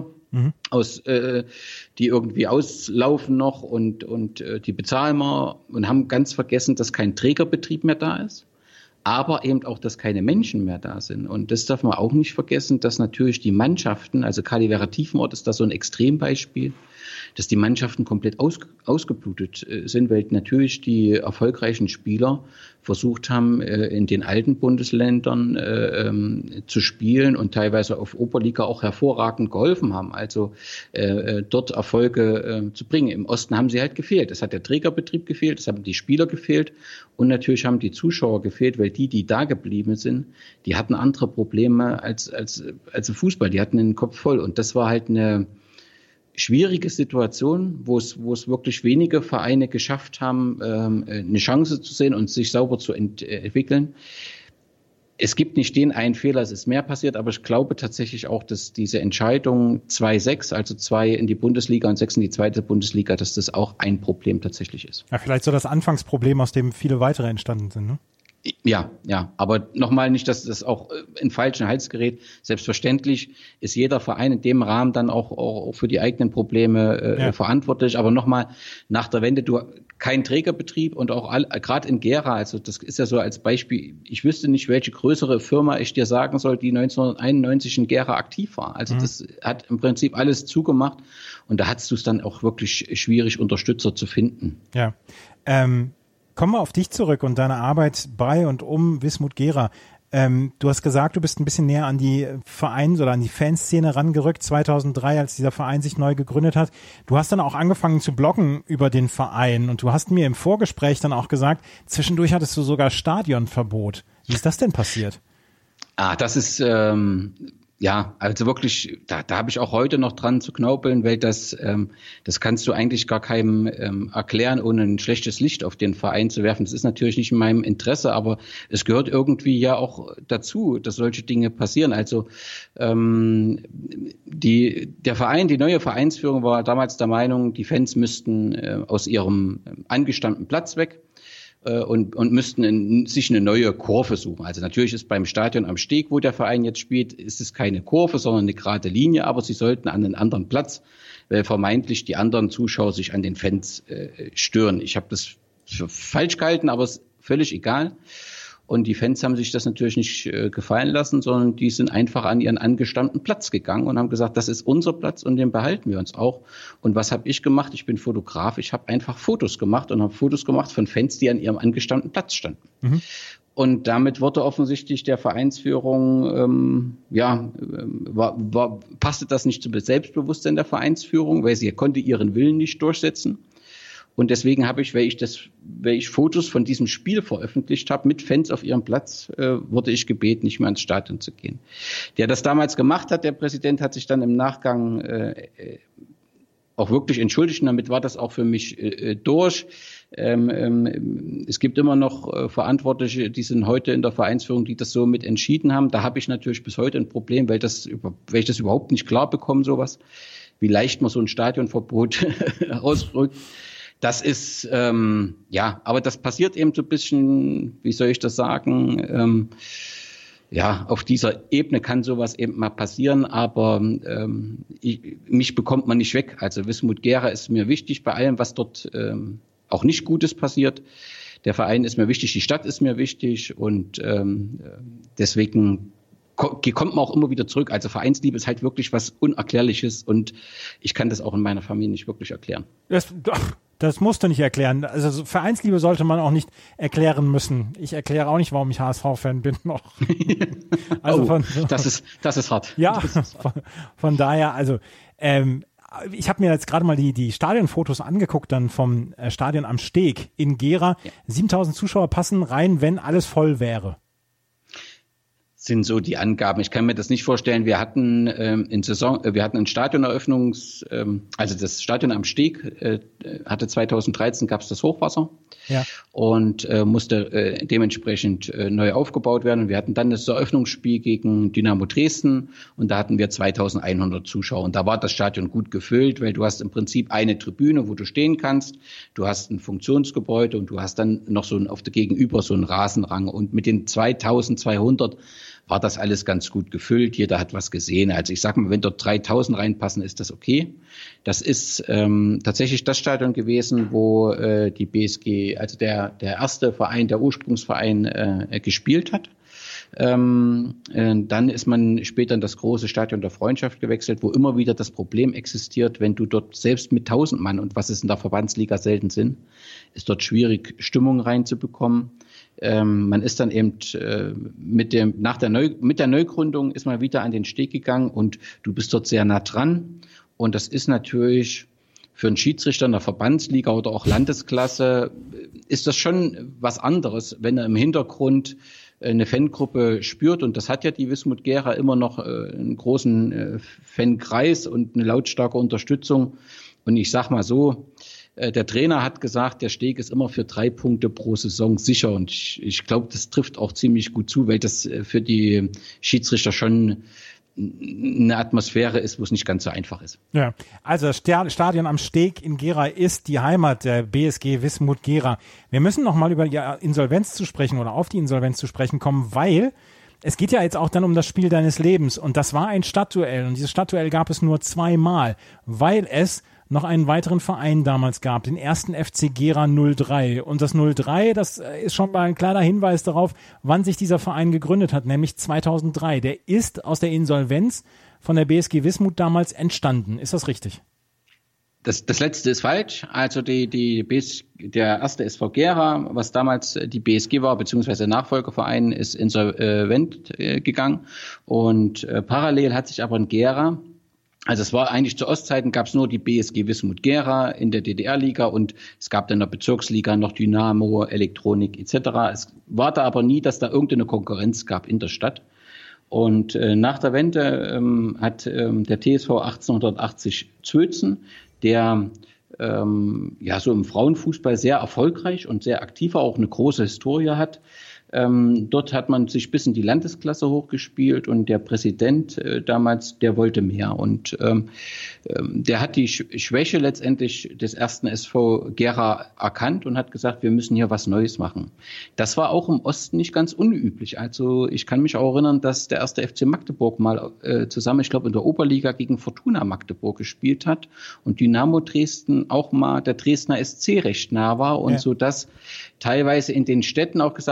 die irgendwie auslaufen noch und die bezahlen wir und haben ganz vergessen, dass kein Trägerbetrieb mehr da ist, aber eben auch, dass keine Menschen mehr da sind. Und das darf man auch nicht vergessen, dass natürlich die Mannschaften, also Kalivera Tiefenort ist da so ein Extrembeispiel, dass die Mannschaften komplett ausgeblutet sind, weil natürlich die erfolgreichen Spieler versucht haben, in den alten Bundesländern zu spielen und teilweise auf Oberliga auch hervorragend geholfen haben, also dort Erfolge zu bringen. Im Osten haben sie halt gefehlt. Es hat der Trägerbetrieb gefehlt, es haben die Spieler gefehlt und natürlich haben die Zuschauer gefehlt, weil die da geblieben sind, die hatten andere Probleme als Fußball, die hatten den Kopf voll und das war halt eine schwierige Situation, wo es wirklich wenige Vereine geschafft haben, eine Chance zu sehen und sich sauber zu entwickeln. Es gibt nicht den einen Fehler, es ist mehr passiert, aber ich glaube tatsächlich auch, dass diese Entscheidung 2-6, also 2 in die Bundesliga und 6 in die zweite Bundesliga, dass das auch ein Problem tatsächlich ist. Ja, vielleicht so das Anfangsproblem, aus dem viele weitere entstanden sind, ne? Ja, aber nochmal nicht, dass das auch in falschen Hals gerät. Selbstverständlich ist jeder Verein in dem Rahmen dann auch für die eigenen Probleme verantwortlich. Aber nochmal, nach der Wende, kein Trägerbetrieb und auch gerade in Gera, also das ist ja so als Beispiel, ich wüsste nicht, welche größere Firma ich dir sagen soll, die 1991 in Gera aktiv war. Also das hat im Prinzip alles zugemacht und da hattest du es dann auch wirklich schwierig, Unterstützer zu finden. Ja, kommen wir auf dich zurück und deine Arbeit bei und um Wismut Gera. Du hast gesagt, du bist ein bisschen näher an die Vereins- oder an die Fanszene rangerückt, 2003, als dieser Verein sich neu gegründet hat. Du hast dann auch angefangen zu bloggen über den Verein und du hast mir im Vorgespräch dann auch gesagt, zwischendurch hattest du sogar Stadionverbot. Wie ist das denn passiert? Das ist also wirklich, da habe ich auch heute noch dran zu knaupeln, weil das kannst du eigentlich gar keinem erklären, ohne ein schlechtes Licht auf den Verein zu werfen. Das ist natürlich nicht in meinem Interesse, aber es gehört irgendwie ja auch dazu, dass solche Dinge passieren. Also der Verein, die neue Vereinsführung war damals der Meinung, die Fans müssten aus ihrem angestammten Platz weg. Und müssten sich eine neue Kurve suchen. Also natürlich ist beim Stadion am Steg, wo der Verein jetzt spielt, ist es keine Kurve, sondern eine gerade Linie, aber sie sollten an einen anderen Platz, weil vermeintlich die anderen Zuschauer sich an den Fans stören. Ich habe das für falsch gehalten, aber es ist völlig egal. Und die Fans haben sich das natürlich nicht gefallen lassen, sondern die sind einfach an ihren angestammten Platz gegangen und haben gesagt, das ist unser Platz und den behalten wir uns auch. Und was habe ich gemacht? Ich bin Fotograf. Ich habe einfach Fotos gemacht und habe Fotos gemacht von Fans, die an ihrem angestammten Platz standen. Mhm. Und damit wurde offensichtlich der Vereinsführung, passte das nicht zum Selbstbewusstsein der Vereinsführung, weil sie konnte ihren Willen nicht durchsetzen. Und deswegen habe ich, weil ich Fotos von diesem Spiel veröffentlicht habe, mit Fans auf ihrem Platz, wurde ich gebeten, nicht mehr ins Stadion zu gehen. Der das damals gemacht hat, der Präsident, hat sich dann im Nachgang auch wirklich entschuldigt. Und damit war das auch für mich durch. Es gibt immer noch Verantwortliche, die sind heute in der Vereinsführung, die das so mit entschieden haben. Da habe ich natürlich bis heute ein Problem, weil ich das überhaupt nicht klar bekomme, sowas, wie leicht man so ein Stadionverbot ausdrückt. Das ist, aber das passiert eben so ein bisschen, wie soll ich das sagen, auf dieser Ebene kann sowas eben mal passieren, aber mich bekommt man nicht weg. Also Wismut Gera ist mir wichtig bei allem, was dort auch nicht Gutes passiert. Der Verein ist mir wichtig, die Stadt ist mir wichtig und deswegen kommt man auch immer wieder zurück. Also Vereinsliebe ist halt wirklich was Unerklärliches und ich kann das auch in meiner Familie nicht wirklich erklären. Das musst du nicht erklären. Also Vereinsliebe sollte man auch nicht erklären müssen. Ich erkläre auch nicht, warum ich HSV-Fan bin noch. Also das ist hart. Ja, von daher, also ich habe mir jetzt gerade mal die Stadionfotos angeguckt, dann vom Stadion am Steg in Gera. Ja. 7.000 Zuschauer passen rein, wenn alles voll wäre. Sind so die Angaben. Ich kann mir das nicht vorstellen. Wir hatten ein also das Stadion am Steg hatte 2013 gab es das Hochwasser und musste dementsprechend neu aufgebaut werden. Und wir hatten dann das Eröffnungsspiel gegen Dynamo Dresden und da hatten wir 2.100 Zuschauer. Und da war das Stadion gut gefüllt, weil du hast im Prinzip eine Tribüne, wo du stehen kannst. Du hast ein Funktionsgebäude und du hast dann noch auf der Gegenüber so einen Rasenrang. Und mit den 2.200 war das alles ganz gut gefüllt. Jeder hat was gesehen. Also ich sag mal, wenn dort 3.000 reinpassen, ist das okay. Das ist tatsächlich das Stadion gewesen, wo die BSG, also der erste Verein, der Ursprungsverein gespielt hat. Dann ist man später in das große Stadion der Freundschaft gewechselt, wo immer wieder das Problem existiert, wenn du dort selbst mit 1.000 Mann und was es in der Verbandsliga selten sind, ist dort schwierig, Stimmung reinzubekommen. Man ist dann eben mit der Neugründung ist man wieder an den Steg gegangen und du bist dort sehr nah dran. Und das ist natürlich für einen Schiedsrichter in der Verbandsliga oder auch Landesklasse ist das schon was anderes, wenn er im Hintergrund eine Fangruppe spürt. Und das hat ja die Wismut Gera immer noch einen großen Fankreis und eine lautstarke Unterstützung. Und ich sag mal so, der Trainer hat gesagt, der Steg ist immer für 3 Punkte pro Saison sicher. Und ich glaube, das trifft auch ziemlich gut zu, weil das für die Schiedsrichter schon eine Atmosphäre ist, wo es nicht ganz so einfach ist. Ja, also das Stadion am Steg in Gera ist die Heimat der BSG Wismut Gera. Wir müssen noch mal über die Insolvenz zu sprechen oder auf die Insolvenz zu sprechen kommen, weil es geht ja jetzt auch dann um das Spiel deines Lebens. Und das war ein Stadtduell. Und dieses Stadtduell gab es nur 2-mal, weil es noch einen weiteren Verein damals gab, den ersten FC Gera 03. Und das 03, das ist schon mal ein kleiner Hinweis darauf, wann sich dieser Verein gegründet hat, nämlich 2003. Der ist aus der Insolvenz von der BSG Wismut damals entstanden. Ist das richtig? Das letzte ist falsch. Also der erste SV Gera, was damals die BSG war, beziehungsweise der Nachfolgeverein, ist insolvent gegangen. Und parallel hat sich aber in Gera, also es war eigentlich zu Ostzeiten, gab es nur die BSG Wismut Gera in der DDR-Liga und es gab dann in der Bezirksliga noch Dynamo, Elektronik etc. Es war da aber nie, dass da irgendeine Konkurrenz gab in der Stadt. Und nach der Wende hat der TSV 1880 Zötzen, der so im Frauenfußball sehr erfolgreich und sehr aktiv auch eine große Historie hat. Dort hat man sich bis in die Landesklasse hochgespielt und der Präsident damals, der wollte mehr und der hat die Schwäche letztendlich des ersten SV Gera erkannt und hat gesagt, wir müssen hier was Neues machen. Das war auch im Osten nicht ganz unüblich. Also ich kann mich auch erinnern, dass der erste FC Magdeburg mal zusammen, ich glaube in der Oberliga gegen Fortuna Magdeburg gespielt hat und Dynamo Dresden auch mal der Dresdner SC recht nah war und so dass teilweise in den Städten auch gesagt hat, naja,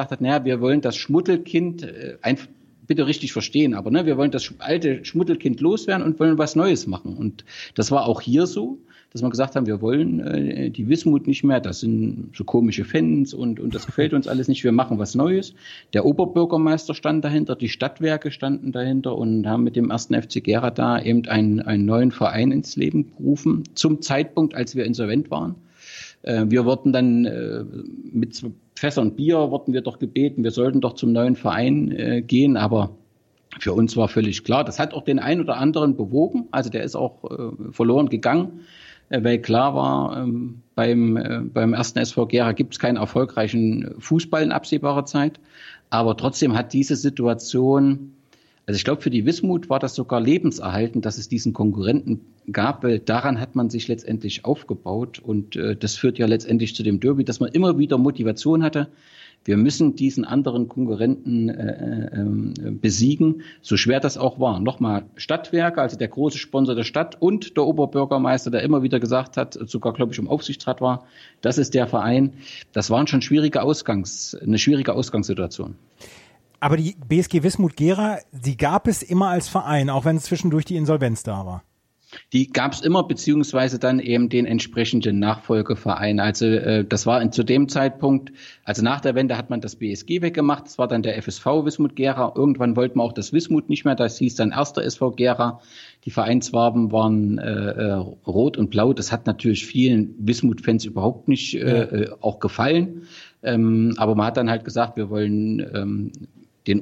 wir wollen das Schmuddelkind einfach bitte richtig verstehen, aber ne, wir wollen das alte Schmuddelkind loswerden und wollen was Neues machen. Und das war auch hier so, dass wir gesagt haben, wir wollen die Wismut nicht mehr, das sind so komische Fans und das gefällt uns alles nicht, wir machen was Neues. Der Oberbürgermeister stand dahinter, die Stadtwerke standen dahinter und haben mit dem 1. FC Gera da eben einen neuen Verein ins Leben gerufen, zum Zeitpunkt, als wir insolvent waren. Wir wurden dann mit Fässern Bier wurden wir doch gebeten, wir sollten doch zum neuen Verein gehen, aber für uns war völlig klar, das hat auch den einen oder anderen bewogen, also der ist auch verloren gegangen, weil klar war, beim 1. SV Gera gibt es keinen erfolgreichen Fußball in absehbarer Zeit, aber trotzdem hat diese Situation, also ich glaube, für die Wismut war das sogar lebenserhaltend, dass es diesen Konkurrenten gab, weil daran hat man sich letztendlich aufgebaut und das führt ja letztendlich zu dem Derby, dass man immer wieder Motivation hatte. Wir müssen diesen anderen Konkurrenten besiegen, so schwer das auch war. Nochmal Stadtwerke, also der große Sponsor der Stadt und der Oberbürgermeister, der immer wieder gesagt hat, sogar glaube ich im Aufsichtsrat war, das ist der Verein. Das waren schon eine schwierige Ausgangssituation. Aber die BSG Wismut Gera, die gab es immer als Verein, auch wenn zwischendurch die Insolvenz da war. Die gab es immer, beziehungsweise dann eben den entsprechenden Nachfolgeverein. Also das war zu dem Zeitpunkt, also nach der Wende hat man das BSG weggemacht, das war dann der FSV Wismut Gera. Irgendwann wollte man auch das Wismut nicht mehr, das hieß dann 1. SV Gera. Die Vereinsfarben waren rot und blau. Das hat natürlich vielen Wismut-Fans überhaupt nicht auch gefallen. Aber man hat dann halt gesagt, wir wollen den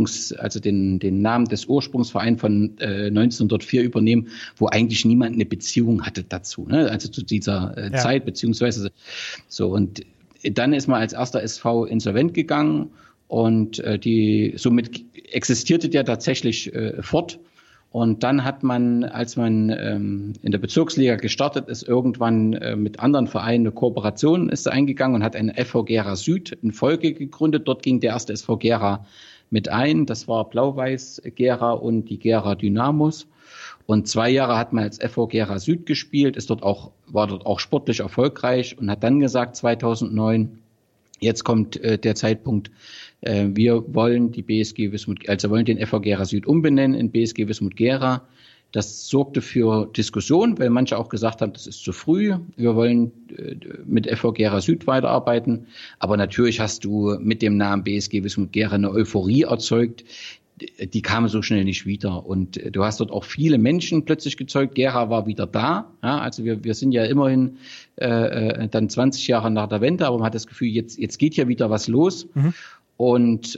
Namen des Ursprungsvereins von 1904 übernehmen, wo eigentlich niemand eine Beziehung hatte dazu, ne? Also zu dieser Zeit, beziehungsweise so. Und dann ist man als 1. SV insolvent gegangen und somit existierte der tatsächlich fort. Und dann hat man, als man in der Bezirksliga gestartet ist, irgendwann mit anderen Vereinen eine Kooperation ist eingegangen und hat einen FV Gera Süd in Folge gegründet. Dort ging der 1. SV Gera mit ein. Das war Blau-Weiß Gera und die Gera Dynamos. Und 2 Jahre hat man als FV Gera Süd gespielt, war dort auch sportlich erfolgreich und hat dann gesagt 2009, jetzt kommt der Zeitpunkt, wir wollen die BSG Wismut, also wollen den FV Gera Süd umbenennen in BSG Wismut Gera. Das sorgte für Diskussion, weil manche auch gesagt haben, das ist zu früh. Wir wollen mit FV Gera Süd weiterarbeiten. Aber natürlich hast du mit dem Namen BSG Wismut Gera eine Euphorie erzeugt. Die kam so schnell nicht wieder. Und du hast dort auch viele Menschen plötzlich gezeugt. Gera war wieder da. Ja, also wir sind ja immerhin dann 20 Jahre nach der Wende, aber man hat das Gefühl, jetzt geht hier wieder was los. Mhm. Und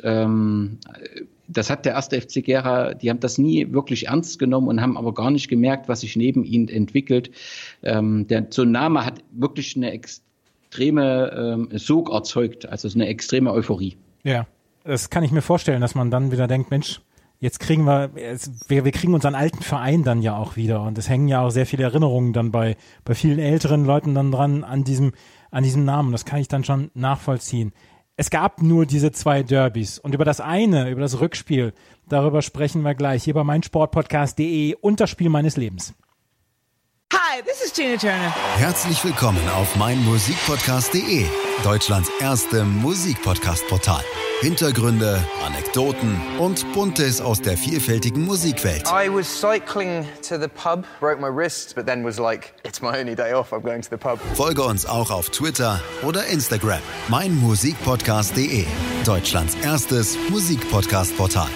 das hat der 1. FC Gera, die haben das nie wirklich ernst genommen und haben aber gar nicht gemerkt, was sich neben ihnen entwickelt. So ein Name hat wirklich eine extreme Sog erzeugt, also eine extreme Euphorie. Ja, das kann ich mir vorstellen, dass man dann wieder denkt, Mensch, jetzt kriegen wir kriegen unseren alten Verein dann ja auch wieder und es hängen ja auch sehr viele Erinnerungen dann bei vielen älteren Leuten dann dran an diesem Namen. Das kann ich dann schon nachvollziehen. Es gab nur diese 2 Derbys und über das Rückspiel, darüber sprechen wir gleich hier bei meinsportpodcast.de und das Spiel meines Lebens. Hi, this is Tina Turner. Herzlich willkommen auf meinmusikpodcast.de, Deutschlands erstem Musikpodcast-Portal. Hintergründe, Anekdoten und Buntes aus der vielfältigen Musikwelt. I was cycling to the pub, broke my wrist, but then was like, it's my only day off, I'm going to the pub. Folge uns auch auf Twitter oder Instagram. meinmusikpodcast.de, Deutschlands erstes Musikpodcast-Portal.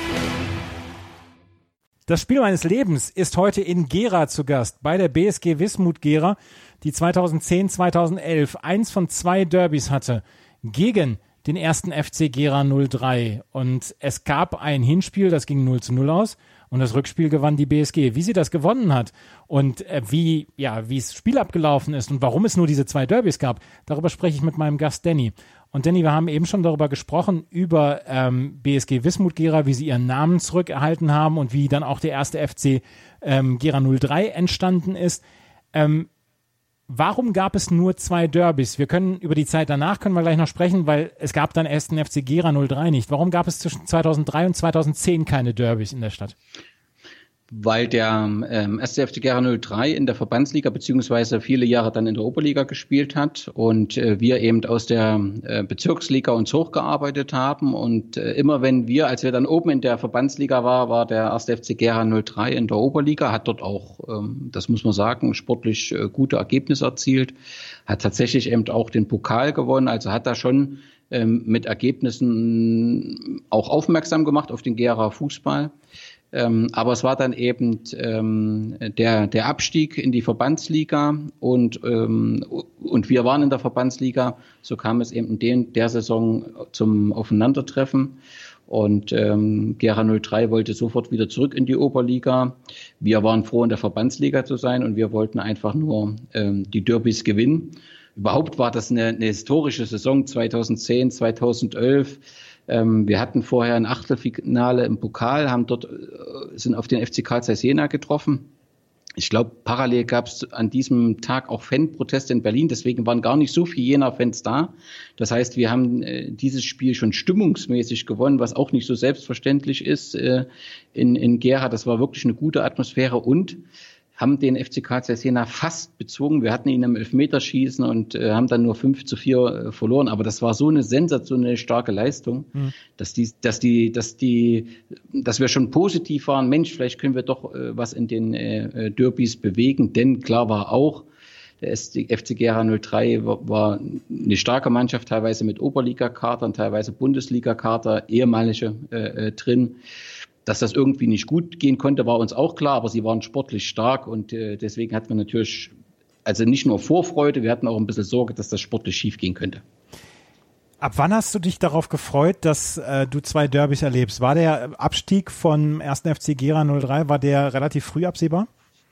Das Spiel meines Lebens ist heute in Gera zu Gast, bei der BSG Wismut Gera, die 2010-2011 eins von 2 Derbys hatte, gegen den 1. FC Gera 03. Und es gab ein Hinspiel, das ging 0-0 aus und das Rückspiel gewann die BSG. Wie sie das gewonnen hat und wie das Spiel abgelaufen ist und warum es nur diese 2 Derbys gab, darüber spreche ich mit meinem Gast Danny. Und Danny, wir haben eben schon darüber gesprochen, über BSG Wismut Gera, wie sie ihren Namen zurückerhalten haben und wie dann auch der 1. FC Gera 03 entstanden ist. Warum gab es nur 2 Derbys? Wir können über die Zeit danach können wir gleich noch sprechen, weil es gab dann erst den FC Gera 03 nicht. Warum gab es zwischen 2003 und 2010 keine Derbys in der Stadt? Weil der 1. FC Gera 03 in der Verbandsliga beziehungsweise viele Jahre dann in der Oberliga gespielt hat und wir eben aus der Bezirksliga uns hochgearbeitet haben und immer wenn als wir dann oben in der Verbandsliga war der 1. FC Gera 03 in der Oberliga, hat dort auch, das muss man sagen, sportlich gute Ergebnisse erzielt, hat tatsächlich eben auch den Pokal gewonnen, also hat da schon mit Ergebnissen auch aufmerksam gemacht auf den Gera Fußball. Aber es war dann eben der Abstieg in die Verbandsliga und wir waren in der Verbandsliga. So kam es eben in der Saison zum Aufeinandertreffen und Gera 03 wollte sofort wieder zurück in die Oberliga. Wir waren froh, in der Verbandsliga zu sein und wir wollten einfach nur die Derbys gewinnen. Überhaupt war das eine historische Saison 2010, 2011. Wir hatten vorher ein Achtelfinale im Pokal, sind auf den FC Carl Zeiss Jena getroffen. Ich glaube, parallel gab es an diesem Tag auch Fanproteste in Berlin, deswegen waren gar nicht so viele Jena-Fans da. Das heißt, wir haben dieses Spiel schon stimmungsmäßig gewonnen, was auch nicht so selbstverständlich ist in Gera. Das war wirklich eine gute Atmosphäre und haben den FC Carl Zeiss Jena fast bezwungen. Wir hatten ihn im Elfmeterschießen und haben dann nur 5-4 verloren. Aber das war so eine sensationelle starke Leistung, dass wir schon positiv waren. Mensch, vielleicht können wir doch was in den Derbys bewegen. Denn klar war auch, der FC Gera 03 war eine starke Mannschaft, teilweise mit Oberliga-Katern, teilweise Bundesliga-Kater, ehemalige drin. Dass das irgendwie nicht gut gehen konnte, war uns auch klar, aber sie waren sportlich stark und deswegen hatten wir natürlich, also nicht nur Vorfreude, wir hatten auch ein bisschen Sorge, dass das sportlich schief gehen könnte. Ab wann hast du dich darauf gefreut, dass du 2 Derbys erlebst? War der Abstieg vom 1. FC Gera 03, war der relativ früh absehbar?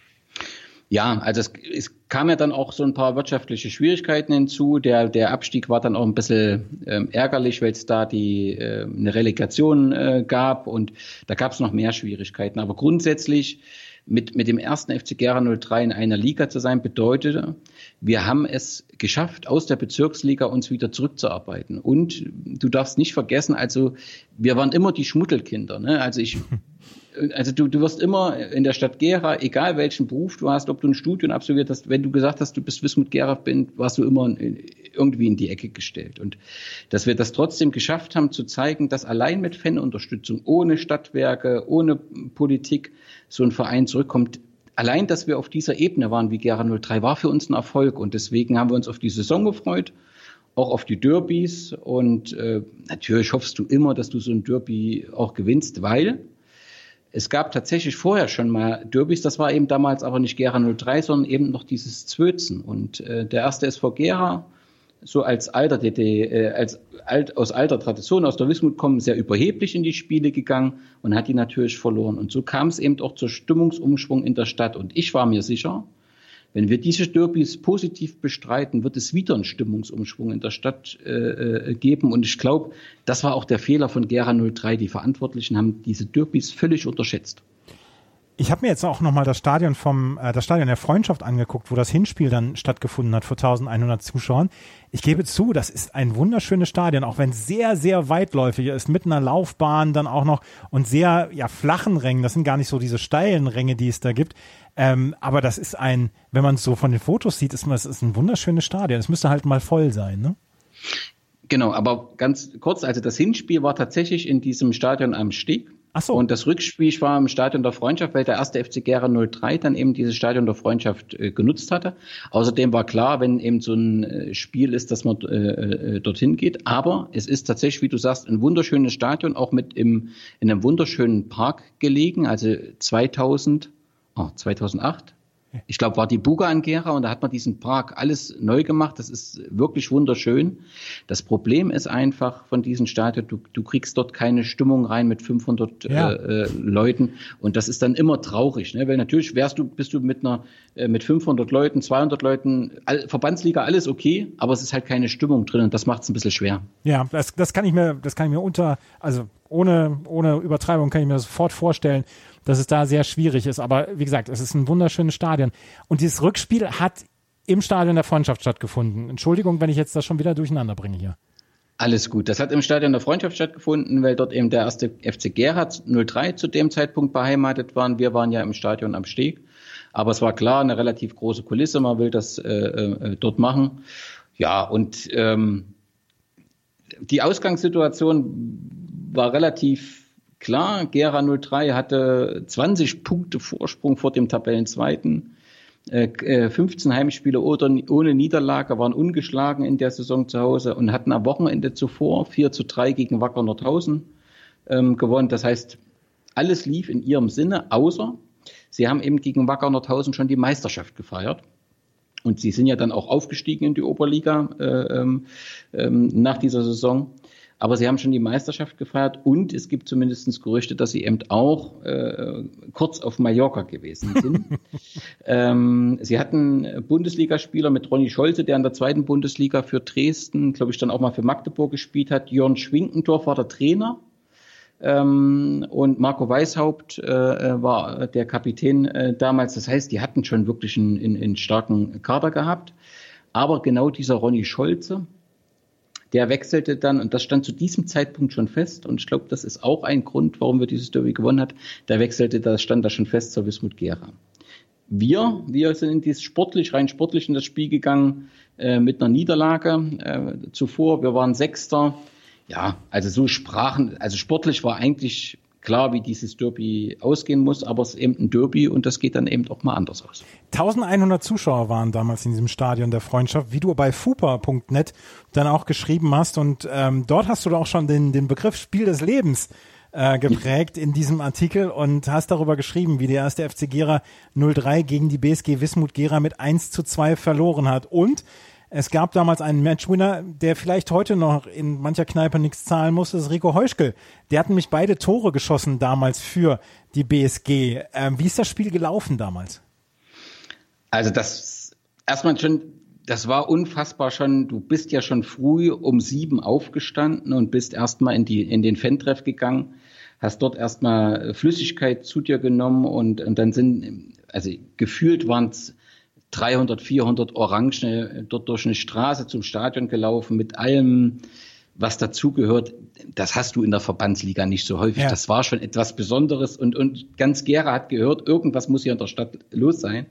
Ja, also es kam ja dann auch so ein paar wirtschaftliche Schwierigkeiten hinzu. Der Abstieg war dann auch ein bisschen ärgerlich, weil es da eine Relegation gab und da gab es noch mehr Schwierigkeiten. Aber grundsätzlich mit dem 1. FC Gera 03 in einer Liga zu sein, bedeutete, wir haben es geschafft, aus der Bezirksliga uns wieder zurückzuarbeiten. Und du darfst nicht vergessen, also wir waren immer die Schmuddelkinder, ne? Also du wirst immer in der Stadt Gera, egal welchen Beruf du hast, ob du ein Studium absolviert hast, wenn du gesagt hast, du bist Wismut Gera, warst du immer irgendwie in die Ecke gestellt. Und dass wir das trotzdem geschafft haben, zu zeigen, dass allein mit Fanunterstützung, ohne Stadtwerke, ohne Politik so ein Verein zurückkommt. Allein, dass wir auf dieser Ebene waren wie Gera 03, war für uns ein Erfolg. Und deswegen haben wir uns auf die Saison gefreut, auch auf die Derbys. Und natürlich hoffst du immer, dass du so ein Derby auch gewinnst, weil es gab tatsächlich vorher schon mal Derbys, das war eben damals aber nicht Gera 03, sondern eben noch dieses Zwötzen. Und der erste SV Gera, so aus alter Tradition, aus der Wismut kommen, sehr überheblich in die Spiele gegangen und hat die natürlich verloren. Und so kam es eben auch zur Stimmungsumschwung in der Stadt. Und ich war mir sicher, wenn wir diese Derbys positiv bestreiten, wird es wieder einen Stimmungsumschwung in der Stadt geben. Und ich glaube, das war auch der Fehler von Gera 03. Die Verantwortlichen haben diese Derbys völlig unterschätzt. Ich habe mir jetzt auch nochmal das Stadion der Freundschaft angeguckt, wo das Hinspiel dann stattgefunden hat vor 1100 Zuschauern. Ich gebe zu, das ist ein wunderschönes Stadion, auch wenn es sehr, sehr weitläufig ist, mit einer Laufbahn dann auch noch und sehr flachen Rängen. Das sind gar nicht so diese steilen Ränge, die es da gibt. Aber das ist wenn man es so von den Fotos sieht, ist ein wunderschönes Stadion. Es müsste halt mal voll sein, ne? Genau, aber ganz kurz, also das Hinspiel war tatsächlich in diesem Stadion am Steg. Ach so. Und das Rückspiel war im Stadion der Freundschaft, weil der 1. FC Gera 03 dann eben dieses Stadion der Freundschaft genutzt hatte. Außerdem war klar, wenn eben so ein Spiel ist, dass man dorthin geht. Aber es ist tatsächlich, wie du sagst, ein wunderschönes Stadion, auch in einem wunderschönen Park gelegen. Also 2008, ich glaube, war die Buga an Gera und da hat man diesen Park alles neu gemacht. Das ist wirklich wunderschön. Das Problem ist einfach von diesem Stadion, du kriegst dort keine Stimmung rein mit 500 Leuten und das ist dann immer traurig, ne? Weil natürlich bist du mit 500 Leuten, 200 Leuten, Verbandsliga, alles okay, aber es ist halt keine Stimmung drin und das macht es ein bisschen schwer. Ja, das kann ich mir ohne Übertreibung kann ich mir das sofort vorstellen, dass es da sehr schwierig ist. Aber wie gesagt, es ist ein wunderschönes Stadion. Und dieses Rückspiel hat im Stadion der Freundschaft stattgefunden. Entschuldigung, wenn ich jetzt das schon wieder durcheinander bringe hier. Alles gut. Das hat im Stadion der Freundschaft stattgefunden, weil dort eben der erste FC Gera 03 zu dem Zeitpunkt beheimatet waren. Wir waren ja im Stadion am Steg. Aber es war klar, eine relativ große Kulisse, man will das dort machen. Ja, und die Ausgangssituation war relativ klar. Gera 03 hatte 20 Punkte Vorsprung vor dem Tabellenzweiten. 15 Heimspiele ohne Niederlage, waren ungeschlagen in der Saison zu Hause und hatten am Wochenende zuvor 4-3 gegen Wacker Nordhausen gewonnen. Das heißt, alles lief in ihrem Sinne, außer sie haben eben gegen Wacker Nordhausen schon die Meisterschaft gefeiert. Und sie sind ja dann auch aufgestiegen in die Oberliga nach dieser Saison. Aber sie haben schon die Meisterschaft gefeiert und es gibt zumindest Gerüchte, dass sie eben auch kurz auf Mallorca gewesen sind. Sie hatten Bundesligaspieler mit Ronny Scholze, der in der zweiten Bundesliga für Dresden, glaube ich, dann auch mal für Magdeburg gespielt hat. Jörn Schwinkendorf war der Trainer. Und Marco Weishaupt war der Kapitän damals. Das heißt, die hatten schon wirklich einen starken Kader gehabt. Aber genau dieser Ronny Scholze, der wechselte dann, und das stand zu diesem Zeitpunkt schon fest, und ich glaube, das ist auch ein Grund, warum wir dieses Derby gewonnen hat, stand da schon fest zur Wismut Gera. Wir sind in dieses rein sportlich in das Spiel gegangen mit einer Niederlage zuvor. Wir waren Sechster. Ja, also sportlich war eigentlich klar, wie dieses Derby ausgehen muss, aber es ist eben ein Derby und das geht dann eben auch mal anders aus. 1100 Zuschauer waren damals in diesem Stadion der Freundschaft, wie du bei fupa.net dann auch geschrieben hast, und dort hast du auch schon den Begriff Spiel des Lebens geprägt in diesem Artikel und hast darüber geschrieben, wie der erste FC Gera 03 gegen die BSG Wismut Gera mit 1-2 verloren hat. Und es gab damals einen Matchwinner, der vielleicht heute noch in mancher Kneipe nichts zahlen muss, das ist Rico Heuschkel. Der hat nämlich beide Tore geschossen damals für die BSG. Wie ist das Spiel gelaufen damals? Also das war unfassbar schon. Du bist ja schon früh um 7 aufgestanden und bist erstmal in den Fan-Treff gegangen, hast dort erstmal Flüssigkeit zu dir genommen und dann gefühlt waren es 300, 400 Orangen dort durch eine Straße zum Stadion gelaufen mit allem, was dazugehört. Das hast du in der Verbandsliga nicht so häufig. Ja. Das war schon etwas Besonderes und ganz Gera hat gehört, irgendwas muss hier in der Stadt los sein.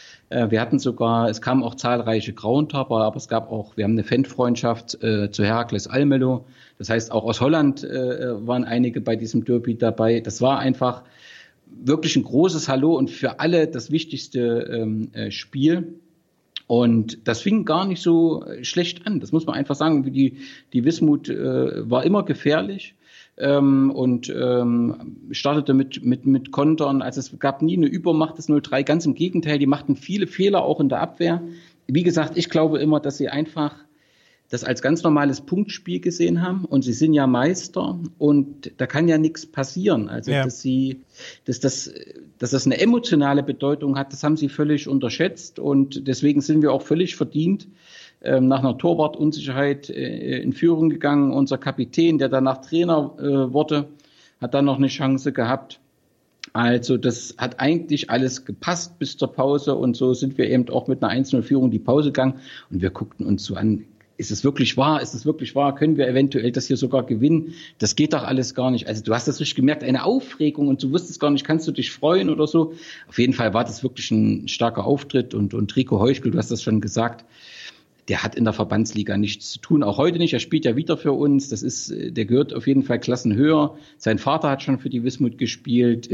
Es kamen auch zahlreiche Grauentapper, aber wir haben eine Fanfreundschaft zu Herakles Almelo. Das heißt, auch aus Holland waren einige bei diesem Derby dabei. Das war einfach wirklich ein großes Hallo und für alle das wichtigste Spiel. Und das fing gar nicht so schlecht an. Das muss man einfach sagen. Die Wismut war immer gefährlich und startete mit Kontern. Also es gab nie eine Übermacht des 03. Ganz im Gegenteil, die machten viele Fehler auch in der Abwehr. Wie gesagt, ich glaube immer, dass sie einfach das als ganz normales Punktspiel gesehen haben und sie sind ja Meister und da kann ja nichts passieren. Also dass das eine emotionale Bedeutung hat, das haben sie völlig unterschätzt und deswegen sind wir auch völlig verdient nach einer Torwartunsicherheit in Führung gegangen. Unser Kapitän, der danach Trainer wurde, hat dann noch eine Chance gehabt. Also das hat eigentlich alles gepasst bis zur Pause und so sind wir eben auch mit einer 1-0-Führung in die Pause gegangen und wir guckten uns so an. Ist es wirklich wahr? Können wir eventuell das hier sogar gewinnen? Das geht doch alles gar nicht. Also du hast das richtig gemerkt, eine Aufregung und du wusstest gar nicht, kannst du dich freuen oder so? Auf jeden Fall war das wirklich ein starker Auftritt und Rico Heuschkel, du hast das schon gesagt, der hat in der Verbandsliga nichts zu tun, auch heute nicht. Er spielt ja wieder für uns. Der gehört auf jeden Fall Klassen höher. Sein Vater hat schon für die Wismut gespielt,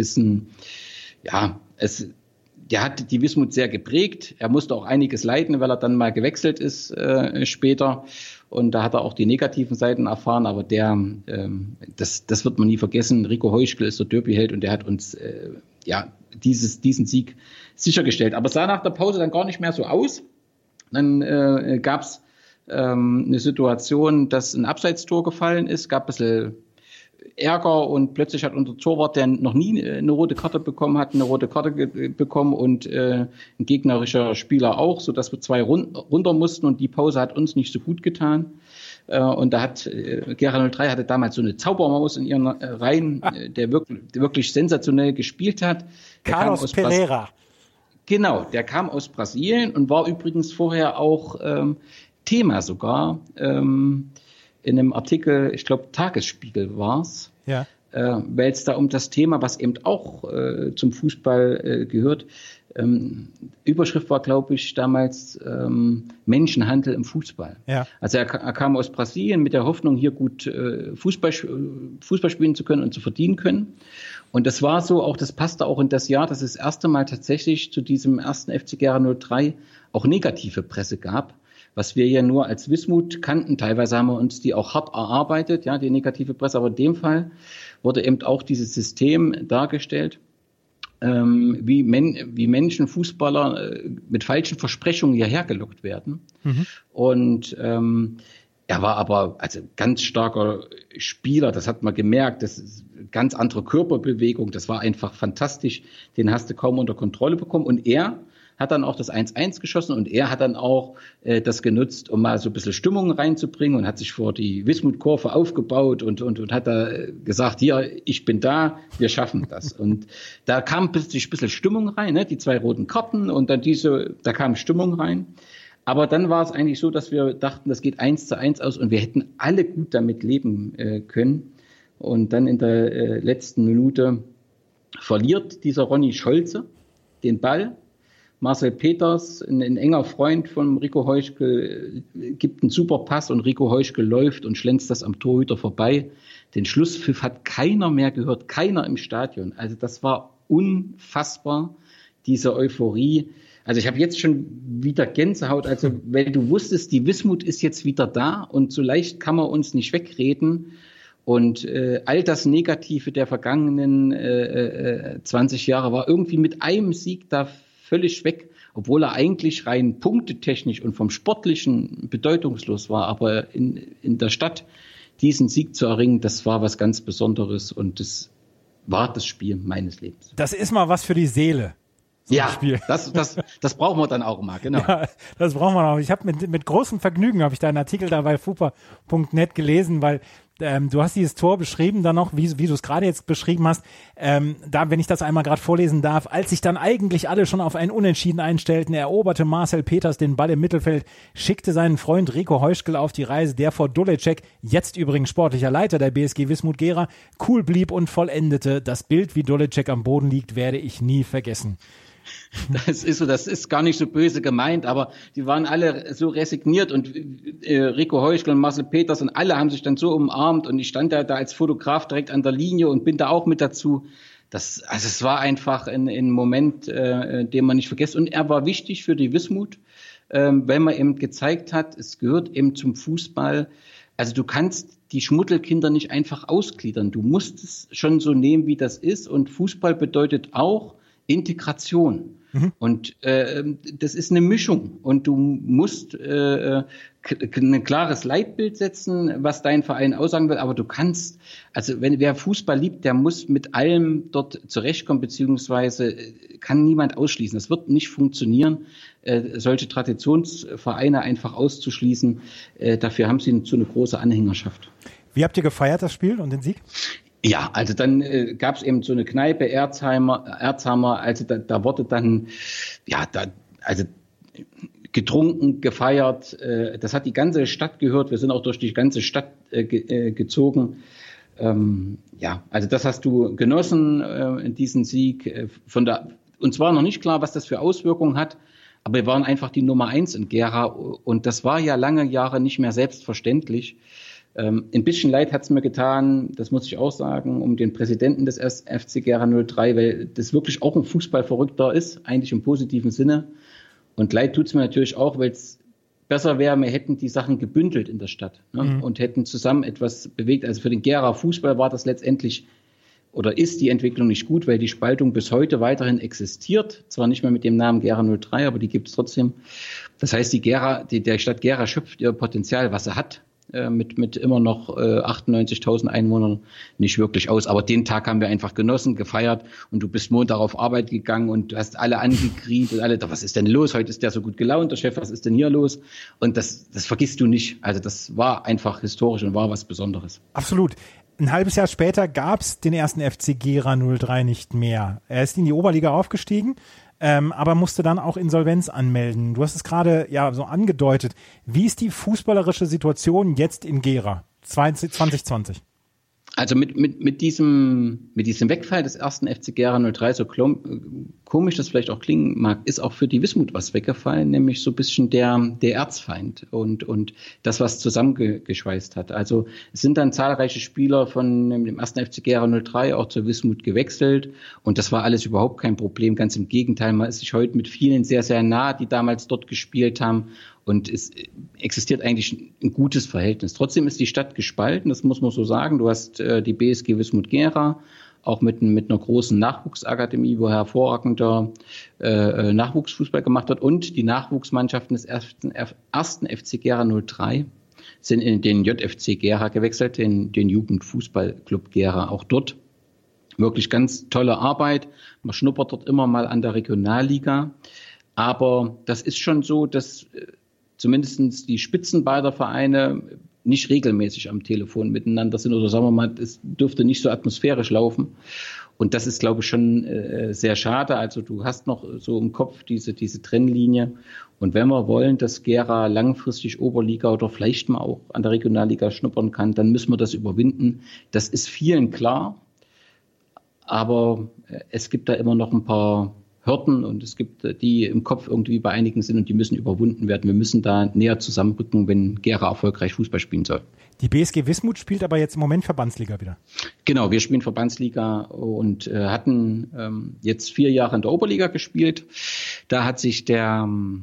der hat die Wismut sehr geprägt. Er musste auch einiges leiden, weil er dann mal gewechselt ist später. Und da hat er auch die negativen Seiten erfahren. Aber das wird man nie vergessen. Rico Heuschkel ist der Derby-Held und der hat uns diesen Sieg sichergestellt. Aber es sah nach der Pause dann gar nicht mehr so aus. Dann gab es eine Situation, dass ein Abseitstor gefallen ist. Gab ein bisschen Ärger und plötzlich hat unser Torwart, der noch nie eine rote Karte bekommen hat, eine rote Karte bekommen und ein gegnerischer Spieler auch, sodass wir 2 runter mussten und die Pause hat uns nicht so gut getan. Und da hat Gera 03 hatte damals so eine Zaubermaus in ihren Reihen, der wirklich sensationell gespielt hat. Carlos Pereira. Genau, der kam aus Brasilien und war übrigens vorher auch Thema sogar in einem Artikel, ich glaube Tagesspiegel war's, ja. Weil es da um das Thema, was eben auch zum Fußball gehört, Überschrift war, glaube ich, damals Menschenhandel im Fußball. Ja. Also er kam aus Brasilien mit der Hoffnung, hier gut Fußball spielen zu können und zu verdienen können. Und das war so, auch das passte auch in das Jahr, dass es das erste Mal tatsächlich zu diesem ersten FC Gera 03 auch negative Presse gab, was wir ja nur als Wismut kannten. Teilweise haben wir uns die auch hart erarbeitet, ja, die negative Presse. Aber in dem Fall wurde eben auch dieses System dargestellt, wie Menschen, Fußballer mit falschen Versprechungen hierher gelockt werden. Mhm. Und er war aber also ganz starker Spieler, das hat man gemerkt, das ist eine ganz andere Körperbewegung, das war einfach fantastisch, den hast du kaum unter Kontrolle bekommen. Und er hat dann auch das 1-1 geschossen und er hat dann auch das genutzt, um mal so ein bisschen Stimmung reinzubringen und hat sich vor die Wismut-Kurve aufgebaut und hat da gesagt, hier, ich bin da, wir schaffen das. Und da kam plötzlich ein bisschen Stimmung rein, ne? Die 2 roten Karten und dann da kam Stimmung rein. Aber dann war es eigentlich so, dass wir dachten, das geht 1-1 aus und wir hätten alle gut damit leben können. Und dann in der letzten Minute verliert dieser Ronny Scholze den Ball. Marcel Peters, ein enger Freund von Rico Heuschkel, gibt einen super Pass und Rico Heuschkel läuft und schlänzt das am Torhüter vorbei. Den Schlusspfiff hat keiner mehr gehört, keiner im Stadion. Also das war unfassbar, diese Euphorie. Also ich habe jetzt schon wieder Gänsehaut, also weil du wusstest, die Wismut ist jetzt wieder da und so leicht kann man uns nicht wegreden. Und all das Negative der vergangenen 20 Jahre war irgendwie mit einem Sieg da völlig weg, obwohl er eigentlich rein punktetechnisch und vom Sportlichen bedeutungslos war. Aber in der Stadt diesen Sieg zu erringen, das war was ganz Besonderes und das war das Spiel meines Lebens. Das ist mal was für die Seele. So ja, das brauchen wir dann auch mal, genau. Ja, das brauchen wir auch. Ich habe mit großem Vergnügen habe ich deinen Artikel da bei fupa.net gelesen, weil du hast dieses Tor beschrieben dann noch, wie du es gerade jetzt beschrieben hast, da, wenn ich das einmal gerade vorlesen darf, als sich dann eigentlich alle schon auf ein Unentschieden einstellten, eroberte Marcel Peters den Ball im Mittelfeld, schickte seinen Freund Rico Heuschkel auf die Reise, der vor Dolecek, jetzt übrigens sportlicher Leiter der BSG Wismut Gera, cool blieb und vollendete. Das Bild, wie Dolecek am Boden liegt, werde ich nie vergessen. Das ist gar nicht so böse gemeint, aber die waren alle so resigniert und Rico Heuschkel und Marcel Peters und alle haben sich dann so umarmt und ich stand da als Fotograf direkt an der Linie und bin da auch mit dazu. Es war einfach ein Moment, den man nicht vergisst und er war wichtig für die Wismut, weil man eben gezeigt hat, es gehört eben zum Fußball. Also du kannst die Schmuddelkinder nicht einfach ausgliedern. Du musst es schon so nehmen, wie das ist und Fußball bedeutet auch Integration. Mhm. Und das ist eine Mischung und du musst ein klares Leitbild setzen, was dein Verein aussagen will, aber du kannst, also wer Fußball liebt, der muss mit allem dort zurechtkommen, beziehungsweise kann niemand ausschließen. Das wird nicht funktionieren, solche Traditionsvereine einfach auszuschließen. Dafür haben sie so eine große Anhängerschaft. Wie habt ihr gefeiert, das Spiel und den Sieg? Ja, also dann gab es eben so eine Kneipe, Erzhammer, also da wurde dann, also getrunken, gefeiert, das hat die ganze Stadt gehört, wir sind auch durch die ganze Stadt gezogen. Also das hast du genossen, diesen Sieg. Uns war noch nicht klar, was das für Auswirkungen hat, aber wir waren einfach die Nummer 1 in Gera und das war ja lange Jahre nicht mehr selbstverständlich. Ein bisschen leid hat es mir getan, das muss ich auch sagen, um den Präsidenten des FC Gera 03, weil das wirklich auch ein Fußballverrückter ist, eigentlich im positiven Sinne. Und leid tut es mir natürlich auch, weil es besser wäre, wir hätten die Sachen gebündelt in der Stadt, ne? Und hätten zusammen etwas bewegt. Also für den Gera Fußball war das letztendlich oder ist die Entwicklung nicht gut, weil die Spaltung bis heute weiterhin existiert. Zwar nicht mehr mit dem Namen Gera 03, aber die gibt es trotzdem. Das heißt, der Stadt Gera schöpft ihr Potenzial, was sie hat. Mit immer noch 98.000 Einwohnern nicht wirklich aus. Aber den Tag haben wir einfach genossen, gefeiert und du bist Montag auf Arbeit gegangen und du hast alle angegriet und alle, was ist denn los? Heute ist der so gut gelaunt, der Chef, was ist denn hier los? Und das vergisst du nicht. Also das war einfach historisch und war was Besonderes. Absolut. Ein halbes Jahr später gab es den ersten FC Gera 03 nicht mehr. Er ist in die Oberliga aufgestiegen, aber musste dann auch Insolvenz anmelden. Du hast es gerade so angedeutet. Wie ist die fußballerische Situation jetzt in Gera? 2020. Also mit diesem Wegfall des ersten FC Gera 03, so komisch das vielleicht auch klingen mag, ist auch für die Wismut was weggefallen, nämlich so ein bisschen der Erzfeind und das, was zusammengeschweißt hat. Also es sind dann zahlreiche Spieler von dem ersten FC Gera 03 auch zur Wismut gewechselt und das war alles überhaupt kein Problem. Ganz im Gegenteil, man ist sich heute mit vielen sehr, sehr nah, die damals dort gespielt haben. Und es existiert eigentlich ein gutes Verhältnis. Trotzdem ist die Stadt gespalten, das muss man so sagen. Du hast die BSG Wismut Gera, auch mit einer großen Nachwuchsakademie, wo hervorragender Nachwuchsfußball gemacht wird. Und die Nachwuchsmannschaften des ersten FC Gera 03 sind in den JFC Gera gewechselt, den Jugendfußballclub Gera. Auch dort wirklich ganz tolle Arbeit. Man schnuppert dort immer mal an der Regionalliga. Aber das ist schon so, dass zumindest die Spitzen beider Vereine nicht regelmäßig am Telefon miteinander sind oder sagen wir mal, es dürfte nicht so atmosphärisch laufen. Und das ist, glaube ich, schon sehr schade. Also du hast noch so im Kopf diese Trennlinie. Und wenn wir wollen, dass Gera langfristig Oberliga oder vielleicht mal auch an der Regionalliga schnuppern kann, dann müssen wir das überwinden. Das ist vielen klar. Aber es gibt da immer noch ein paar Hürden und es gibt die im Kopf irgendwie bei einigen sind und die müssen überwunden werden. Wir müssen da näher zusammenrücken, wenn Gera erfolgreich Fußball spielen soll. Die BSG Wismut spielt aber jetzt im Moment Verbandsliga wieder. Genau, wir spielen Verbandsliga und hatten jetzt 4 Jahre in der Oberliga gespielt. Da hat sich im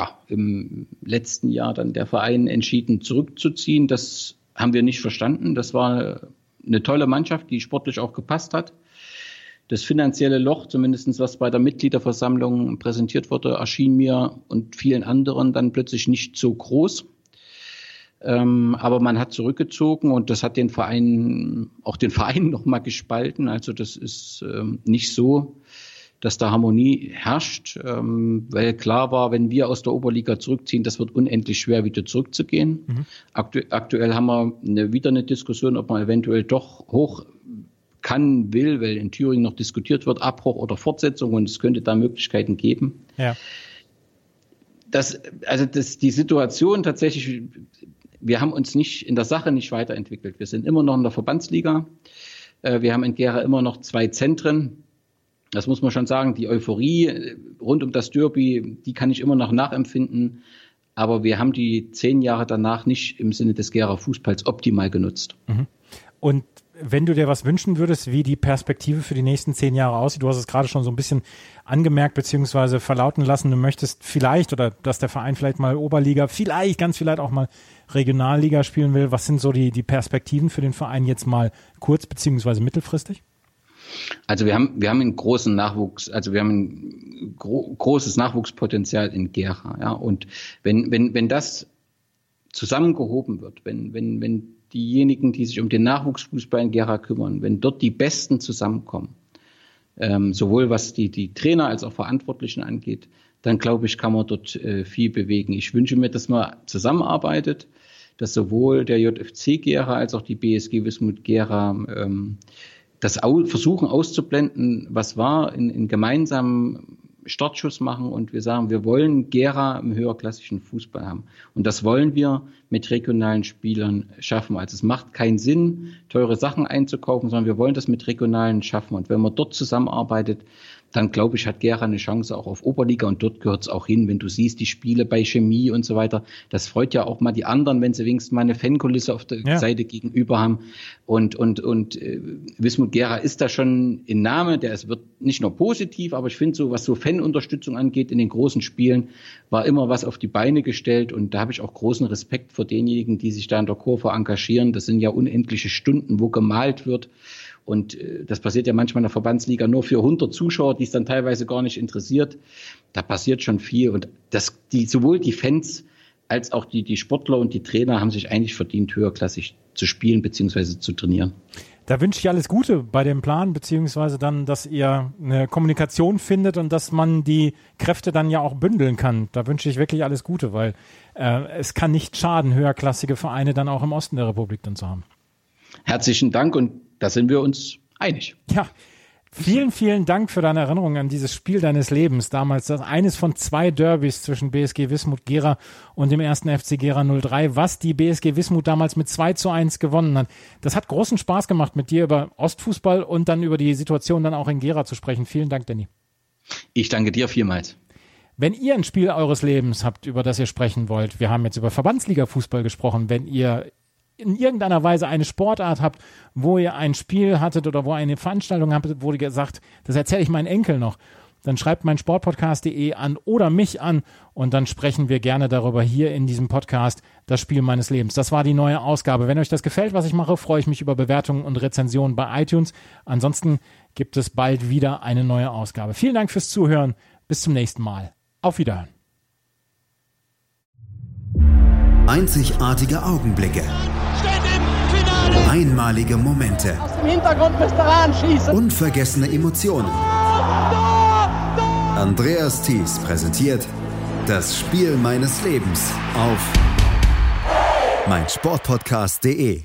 letzten Jahr dann der Verein entschieden, zurückzuziehen. Das haben wir nicht verstanden. Das war eine tolle Mannschaft, die sportlich auch gepasst hat. Das finanzielle Loch, zumindest was bei der Mitgliederversammlung präsentiert wurde, erschien mir und vielen anderen dann plötzlich nicht so groß. Aber man hat zurückgezogen und das hat den Verein nochmal gespalten. Also das ist nicht so, dass da Harmonie herrscht, weil klar war, wenn wir aus der Oberliga zurückziehen, das wird unendlich schwer, wieder zurückzugehen. Mhm. Aktuell haben wir wieder eine Diskussion, ob man eventuell doch hoch will, weil in Thüringen noch diskutiert wird, Abbruch oder Fortsetzung und es könnte da Möglichkeiten geben. Ja. Die Situation tatsächlich, wir haben uns in der Sache nicht weiterentwickelt. Wir sind immer noch in der Verbandsliga. Wir haben in Gera immer noch 2 Zentren. Das muss man schon sagen. Die Euphorie rund um das Derby, die kann ich immer noch nachempfinden. Aber wir haben die 10 Jahre danach nicht im Sinne des Gera Fußballs optimal genutzt. Mhm. Und wenn du dir was wünschen würdest, wie die Perspektive für die nächsten 10 Jahre aussieht, du hast es gerade schon so ein bisschen angemerkt bzw. verlauten lassen, du möchtest vielleicht oder dass der Verein vielleicht mal Oberliga, ganz vielleicht auch mal Regionalliga spielen will. Was sind so die Perspektiven für den Verein jetzt mal kurz- bzw. mittelfristig? Also wir haben einen großen Nachwuchs, also wir haben ein großes Nachwuchspotenzial in Gera, ja, und wenn das zusammengehoben wird, wenn diejenigen, die sich um den Nachwuchsfußball in Gera kümmern, wenn dort die Besten zusammenkommen, sowohl was die Trainer als auch Verantwortlichen angeht, dann glaube ich, kann man dort viel bewegen. Ich wünsche mir, dass man zusammenarbeitet, dass sowohl der JFC Gera als auch die BSG Wismut Gera das versuchen auszublenden, was war, in gemeinsamen Startschuss machen und wir sagen, wir wollen Gera im höherklassischen Fußball haben. Und das wollen wir mit regionalen Spielern schaffen. Also es macht keinen Sinn, teure Sachen einzukaufen, sondern wir wollen das mit regionalen schaffen. Und wenn man dort zusammenarbeitet, dann glaube ich, hat Gera eine Chance auch auf Oberliga und dort gehört es auch hin, wenn du siehst, die Spiele bei Chemie und so weiter, das freut ja auch mal die anderen, wenn sie wenigstens mal eine Fankulisse auf der Seite gegenüber haben und Wismut Gera ist da schon in Name, es wird nicht nur positiv, aber ich finde so, was so Fanunterstützung angeht in den großen Spielen, war immer was auf die Beine gestellt und da habe ich auch großen Respekt vor denjenigen, die sich da in der Kurve engagieren, das sind ja unendliche Stunden, wo gemalt wird. Und das passiert ja manchmal in der Verbandsliga nur für 100 Zuschauer, die es dann teilweise gar nicht interessiert. Da passiert schon viel. Und sowohl die Fans als auch die Sportler und die Trainer haben sich eigentlich verdient, höherklassig zu spielen bzw. zu trainieren. Da wünsche ich alles Gute bei dem Plan, beziehungsweise dann, dass ihr eine Kommunikation findet und dass man die Kräfte dann ja auch bündeln kann. Da wünsche ich wirklich alles Gute, weil es kann nicht schaden, höherklassige Vereine dann auch im Osten der Republik dann zu haben. Herzlichen Dank und da sind wir uns einig. Ja, Vielen, vielen Dank für deine Erinnerung an dieses Spiel deines Lebens damals. Das eines von 2 Derbys zwischen BSG Wismut Gera und dem 1. FC Gera 03, was die BSG Wismut damals mit 2:1 gewonnen hat. Das hat großen Spaß gemacht, mit dir über Ostfußball und dann über die Situation dann auch in Gera zu sprechen. Vielen Dank, Danny. Ich danke dir vielmals. Wenn ihr ein Spiel eures Lebens habt, über das ihr sprechen wollt, wir haben jetzt über Verbandsliga-Fußball gesprochen, wenn ihr in irgendeiner Weise eine Sportart habt, wo ihr ein Spiel hattet oder wo ihr eine Veranstaltung habt, wo ihr gesagt, das erzähle ich meinen Enkel noch, dann schreibt mein Sportpodcast.de an oder mich an und dann sprechen wir gerne darüber hier in diesem Podcast, das Spiel meines Lebens. Das war die neue Ausgabe. Wenn euch das gefällt, was ich mache, freue ich mich über Bewertungen und Rezensionen bei iTunes. Ansonsten gibt es bald wieder eine neue Ausgabe. Vielen Dank fürs Zuhören. Bis zum nächsten Mal. Auf Wiederhören. Einzigartige Augenblicke. Einmalige Momente. Aus dem Hintergrund müsst ihr anschießen. Unvergessene Emotionen. Andreas Thies präsentiert das Spiel meines Lebens auf meinsportpodcast.de.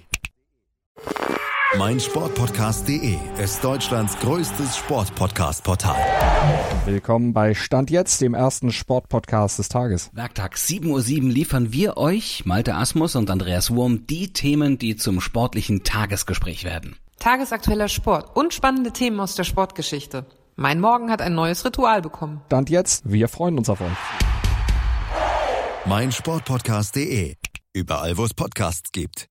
meinsportpodcast.de ist Deutschlands größtes Sportpodcast-Portal. Willkommen bei Stand jetzt, dem ersten Sportpodcast des Tages. Werktag 7:07 Uhr liefern wir euch, Malte Asmus und Andreas Wurm, die Themen, die zum sportlichen Tagesgespräch werden. Tagesaktueller Sport und spannende Themen aus der Sportgeschichte. Mein Morgen hat ein neues Ritual bekommen. Stand jetzt, wir freuen uns auf euch. meinsportpodcast.de. Überall, wo es Podcasts gibt.